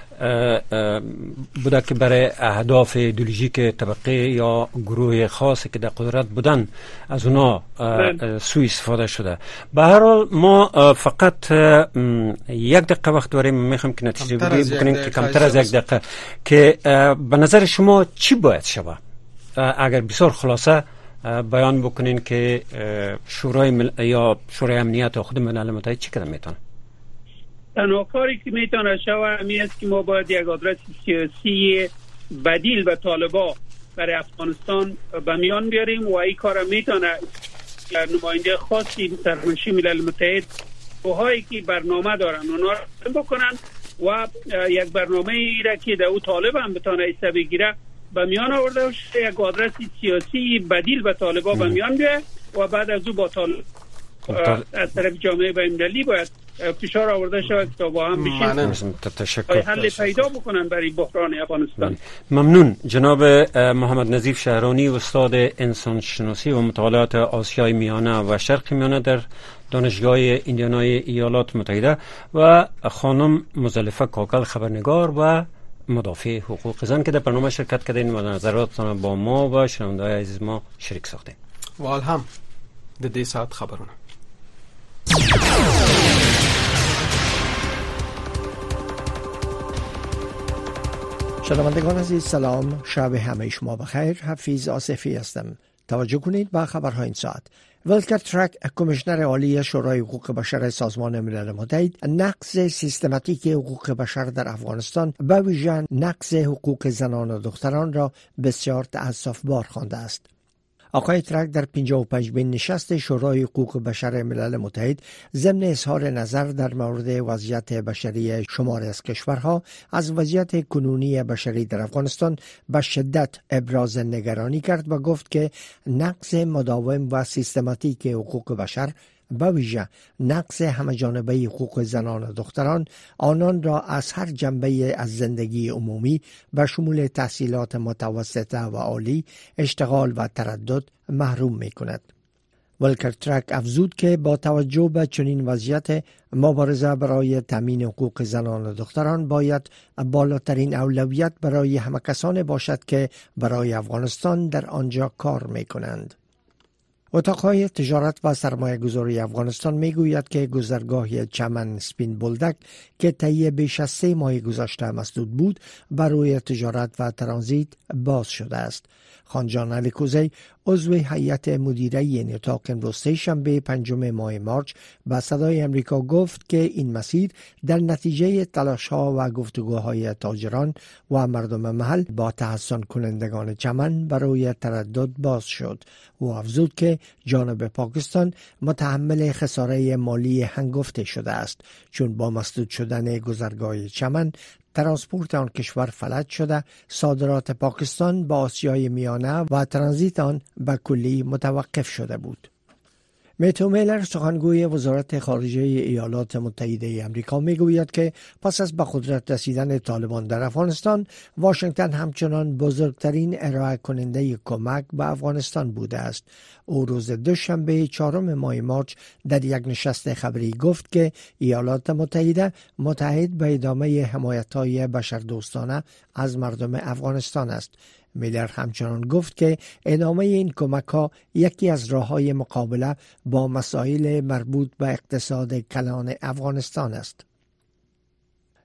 بوده که برای اهداف ایدئولوژیک طبقه یا گروه خاصی که در قدرت بودن از اونا سوء استفاده شده. به هر حال ما فقط یک دقیقه وقت داریم، میخوام که نتیجه گیری بکنیم که کمتر از یک دقیقه، که به نظر شما چی باید شود؟ اگر بسیار خلاصه بیان بکنین که شورای یا شورای امنیت و خود ملل متحد چی کردن میتونه؟ تنها کاری که میتونه شود همین است که ما باید یک آدرس سیاسی بدیل به طالبان برای افغانستان به میان بیاریم و این کار میتونه نماینده خاصی سرمنشی ملل متحد هایی که برنامه دارن اونا رو بکنن و یک برنامه ای را که در او طالب هم بتونه ایسته بگیره به میان آورده و یک آدرس سیاسی بدیل به طالبان به میان بیاره و بعد از او با طالب از طرف جامعه بین‌المللی باید فشار آورده شود تا با هم بشیم حل پیدا بکنن برای بحران افغانستان. ممنون جناب محمد نظیف شهرانی، استاد انسان شناسی و مطالعات آسیای میانه و شرق میانه در دانشگاه ایندیانای ایالات متحده، و خانم مزلفه کاکل خبرنگار و مدافع حقوق زن که در برنامه شرکت کردین و نظراتتان با ما و شنونده‌های عزیز ما شریک ساختین. و الهم د دې ساعت خبرونه. شنوندگان عزیز سلام، شب همه شما بخیر. حفیظ آصفی هستم. توجه کنید به خبرهای این ساعت. ولکر ترک، کمیشنر عالی شورای حقوق بشر سازمان ملل متحد، نقض سیستماتیک حقوق بشر در افغانستان به ویژه نقض حقوق زنان و دختران را بسیار تأسف‌بار خوانده است. آقای ترک در 55مین نشست شورای حقوق بشر ملل متحد ضمن اظهار نظر در مورد وضعیت بشری شماری از کشورها از وضعیت کنونی بشری در افغانستان به شدت ابراز نگرانی کرد و گفت که نقض مداوم و سیستماتیک حقوق بشر به ویژه نقض همه‌جانبه حقوق زنان و دختران آنان را از هر جنبه از زندگی عمومی به شمول تحصیلات متوسطه و عالی، اشتغال و تردد محروم می کند. ولکر ترک افزود که با توجه به چنین وضعیت، مبارزه برای تامین حقوق زنان و دختران باید بالاترین اولویت برای همه کسانی باشد که برای افغانستان در آنجا کار می کنند. اتاقهای تجارت و سرمایه گذاری افغانستان می گوید که گذرگاه چمن سپین بولدک که طی بیش از 3 ماه گذشته مسدود بود برای تجارت و ترانزیت باز شده است. خانجان علی کوزی، عضو هیئت مدیره این اتاق، امروز سه‌شنبه 5 ماه مارچ به صدای امریکا گفت که این مسیر در نتیجه تلاش‌ها و گفتگوهای تاجران و مردم محل با تحسن کنندگان چمن برای تردد باز شد و افزود که جانب پاکستان متحمل خساره مالی هنگفته شده است، چون با مسدود شدن گذرگاه چمن ترانسپورت آن کشور فلج شده، صادرات پاکستان به آسیای میانه و ترانزیت آن به کلی متوقف شده بود. میتو میلر، سخنگوی وزارت خارجه ایالات متحده آمریکا، میگوید که پس از به قدرت رسیدن طالبان در افغانستان، واشنگتن همچنان بزرگترین ارائه کننده کمک به افغانستان بوده است. او روز دوشنبه 4 ماه مارچ در یک نشست خبری گفت که ایالات متحده متحد به ادامه حمایت‌های بشردوستانه از مردم افغانستان است. میلر همچنان گفت که ادامه این کمک‌ها یکی از راه‌های مقابله با مسائل مربوط به اقتصاد کلان افغانستان است.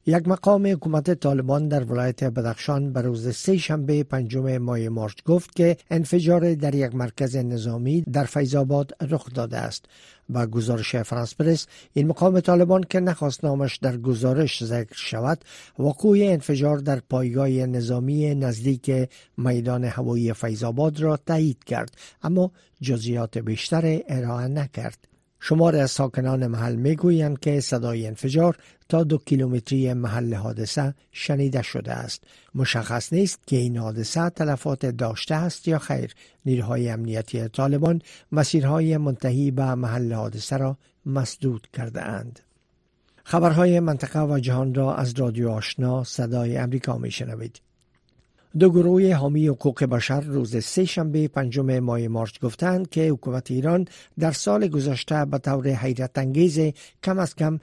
یک مقام حکومت طالبان در ولایت بدخشان به روز سه شنبه 5 ماه مارچ گفت که انفجار در یک مرکز نظامی در فیض‌آباد رخ داده است. با گزارش فرانس پرس، این مقام طالبان که نخواست نامش در گزارش ذکر شود، وقوع انفجار در پایگاه نظامی نزدیک میدان هوایی فیض‌آباد را تایید کرد، اما جزئیات بیشتر ارائه نکرد. شمار از ساکنان محل میگویند که صدای انفجار تا 2 کیلومتری محل حادثه شنیده شده است. مشخص نیست که این حادثه تلفات داشته است یا خیر. نیروهای امنیتی طالبان مسیرهای منتهی به محل حادثه را مسدود کرده اند. خبرهای منطقه و جهان را از رادیو آشنا صدای امریکا میشنوید. دو گروه حامی حقوق بشر روز سه شنبه 5 ماه مارچ گفتند که حکومت ایران در سال گذشته به طور حیرت انگیز کم از کم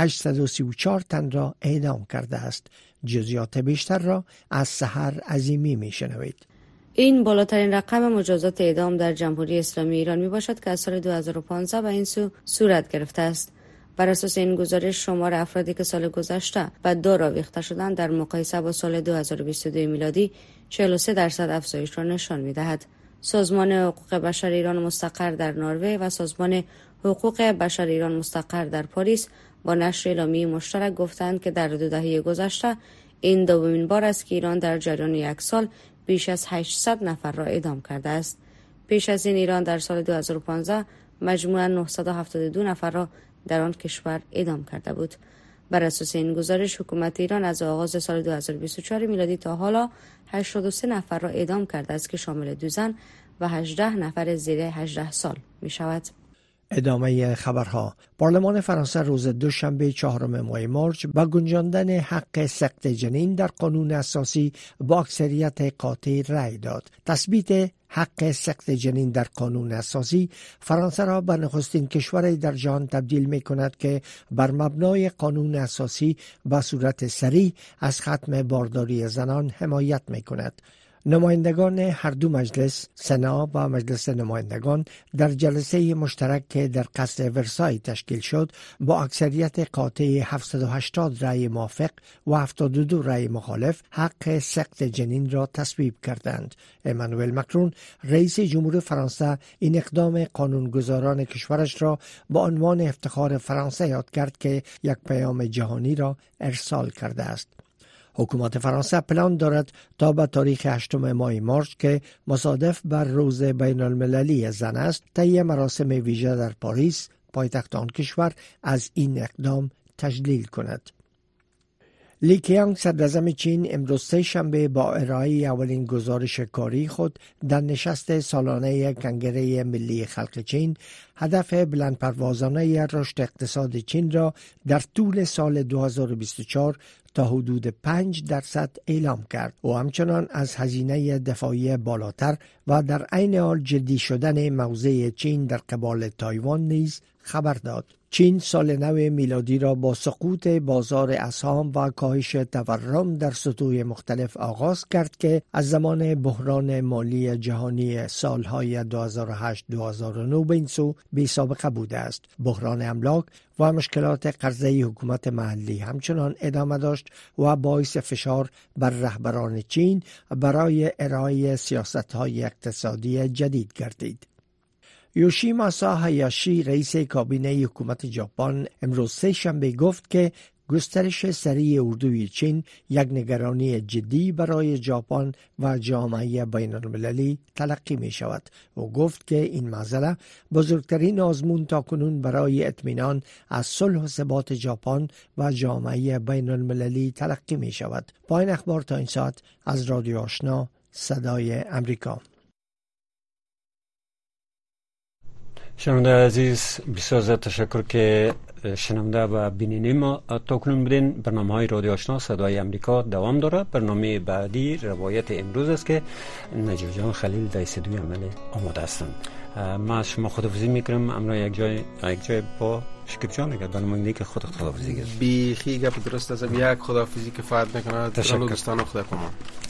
834 تن را اعدام کرده است. جزئیات بیشتر را از سحر عظیمی میشنوید. این بالاترین رقم مجازات اعدام در جمهوری اسلامی ایران می باشد که از سال 2015 به این سو صورت گرفته است. بر اساس این گزارش، شمار افرادی که سال گذشته به دار آویخته شدند در مقایسه با سال 2022 میلادی 43% افزایش را نشان می‌دهد. سازمان حقوق بشر ایران مستقر در نروژ و سازمان حقوق بشر ایران مستقر در پاریس با نشر اعلامیه مشترک گفتند که در 2 دهه گذشته این دومین بار است که ایران در جریان یک سال بیش از 800 نفر را اعدام کرده است. پیش از این ایران در سال 2015 مجموعاً 972 نفر را در آن کشور اعدام کرده بود. بر اساس این گزارش، حکومت ایران از آغاز سال 2024 میلادی تا حالا 83 نفر را اعدام کرده است که شامل 2 زن و 18 نفر زیر 18 سال می شود. ادامه خبرها. پارلمان فرانسه روز دوشنبه 4 ماه مارچ با گنجاندن حق سقط جنین در قانون اساسی با اکثریت قاطع رأی داد. تثبیت حق سقط جنین در قانون اساسی فرانسه را به نخستین کشور در جهان تبدیل می کند که بر مبنای قانون اساسی به صورت سریع از ختم بارداری زنان حمایت می کند. نمایندگان هر دو مجلس، سنا و مجلس نمایندگان، در جلسه مشترک که در قصر ورسای تشکیل شد با اکثریت قاطع 780 رأی موافق و 72 رأی مخالف حق سقط جنین را تصویب کردند. امانوئل مکرون رئیس جمهور فرانسه این اقدام قانونگذاران کشورش را با عنوان افتخار فرانسه یاد کرد که یک پیام جهانی را ارسال کرده است. حکومت فرانسه پلان دارد تا به تاریخ 8 ماه مارچ که مصادف بر روز بین المللی زن است، طی مراسم ویژه در پاریس، پایتخت آن کشور، از این اقدام تجلیل کند. لی کیانگ، صدراعظم چین، امروز سه شنبه با ارائه اولین گزارش کاری خود در نشست سالانه کنگره ملی خلق چین هدف بلندپروازانه رشد اقتصاد چین را در طول سال 2024 تا حدود 5% اعلام کرد و همچنان از هزینه دفاعی بالاتر و در عین حال جدی شدن موضع چین در قبال تایوان نیز خبر داد. چین سال نو میلادی را با سقوط بازار اسهام و کاهش تورم در سطوح مختلف آغاز کرد که از زمان بحران مالی جهانی سالهای 2008-2009 به این سو بی سابقه بوده است. بحران املاک و مشکلات قرضه حکومت محلی همچنان ادامه داشت و باعث فشار بر رهبران چین برای ارائه سیاست‌های اقتصادی جدید گردید. یوشیماسا هایاشی، رئیس کابینه حکومت ژاپن، امروز سه شنبه گفت که گسترش سریع اردوی چین یک نگرانی جدی برای ژاپن و جامعه بین المللی تلقی می شود و گفت که این مسئله بزرگترین آزمون تاکنون برای اطمینان از صلح و ثبات ژاپن و جامعه بین المللی تلقی می شود. پایان اخبار تا این ساعت از رادیو آشنا صدای امریکا. شنونده عزیز، بسیار زیاد تشکر که شنونده و بیننده ما تاکنون بودین. برنامه های رادیو آشنا صدای امریکا دوام داره. برنامه بعدی روایت امروز است که نجیب جان خلیل در استودیوی عمل آماده هستند. ما از شما خداحافظی میکنم. امروز یک جای با شکیب جان اگر برنامه که خود خداحافظی کرد. بیخی گپ درست است. یک خداحافظی که فایده میکنه. تشکر دوستان، خدا کمک.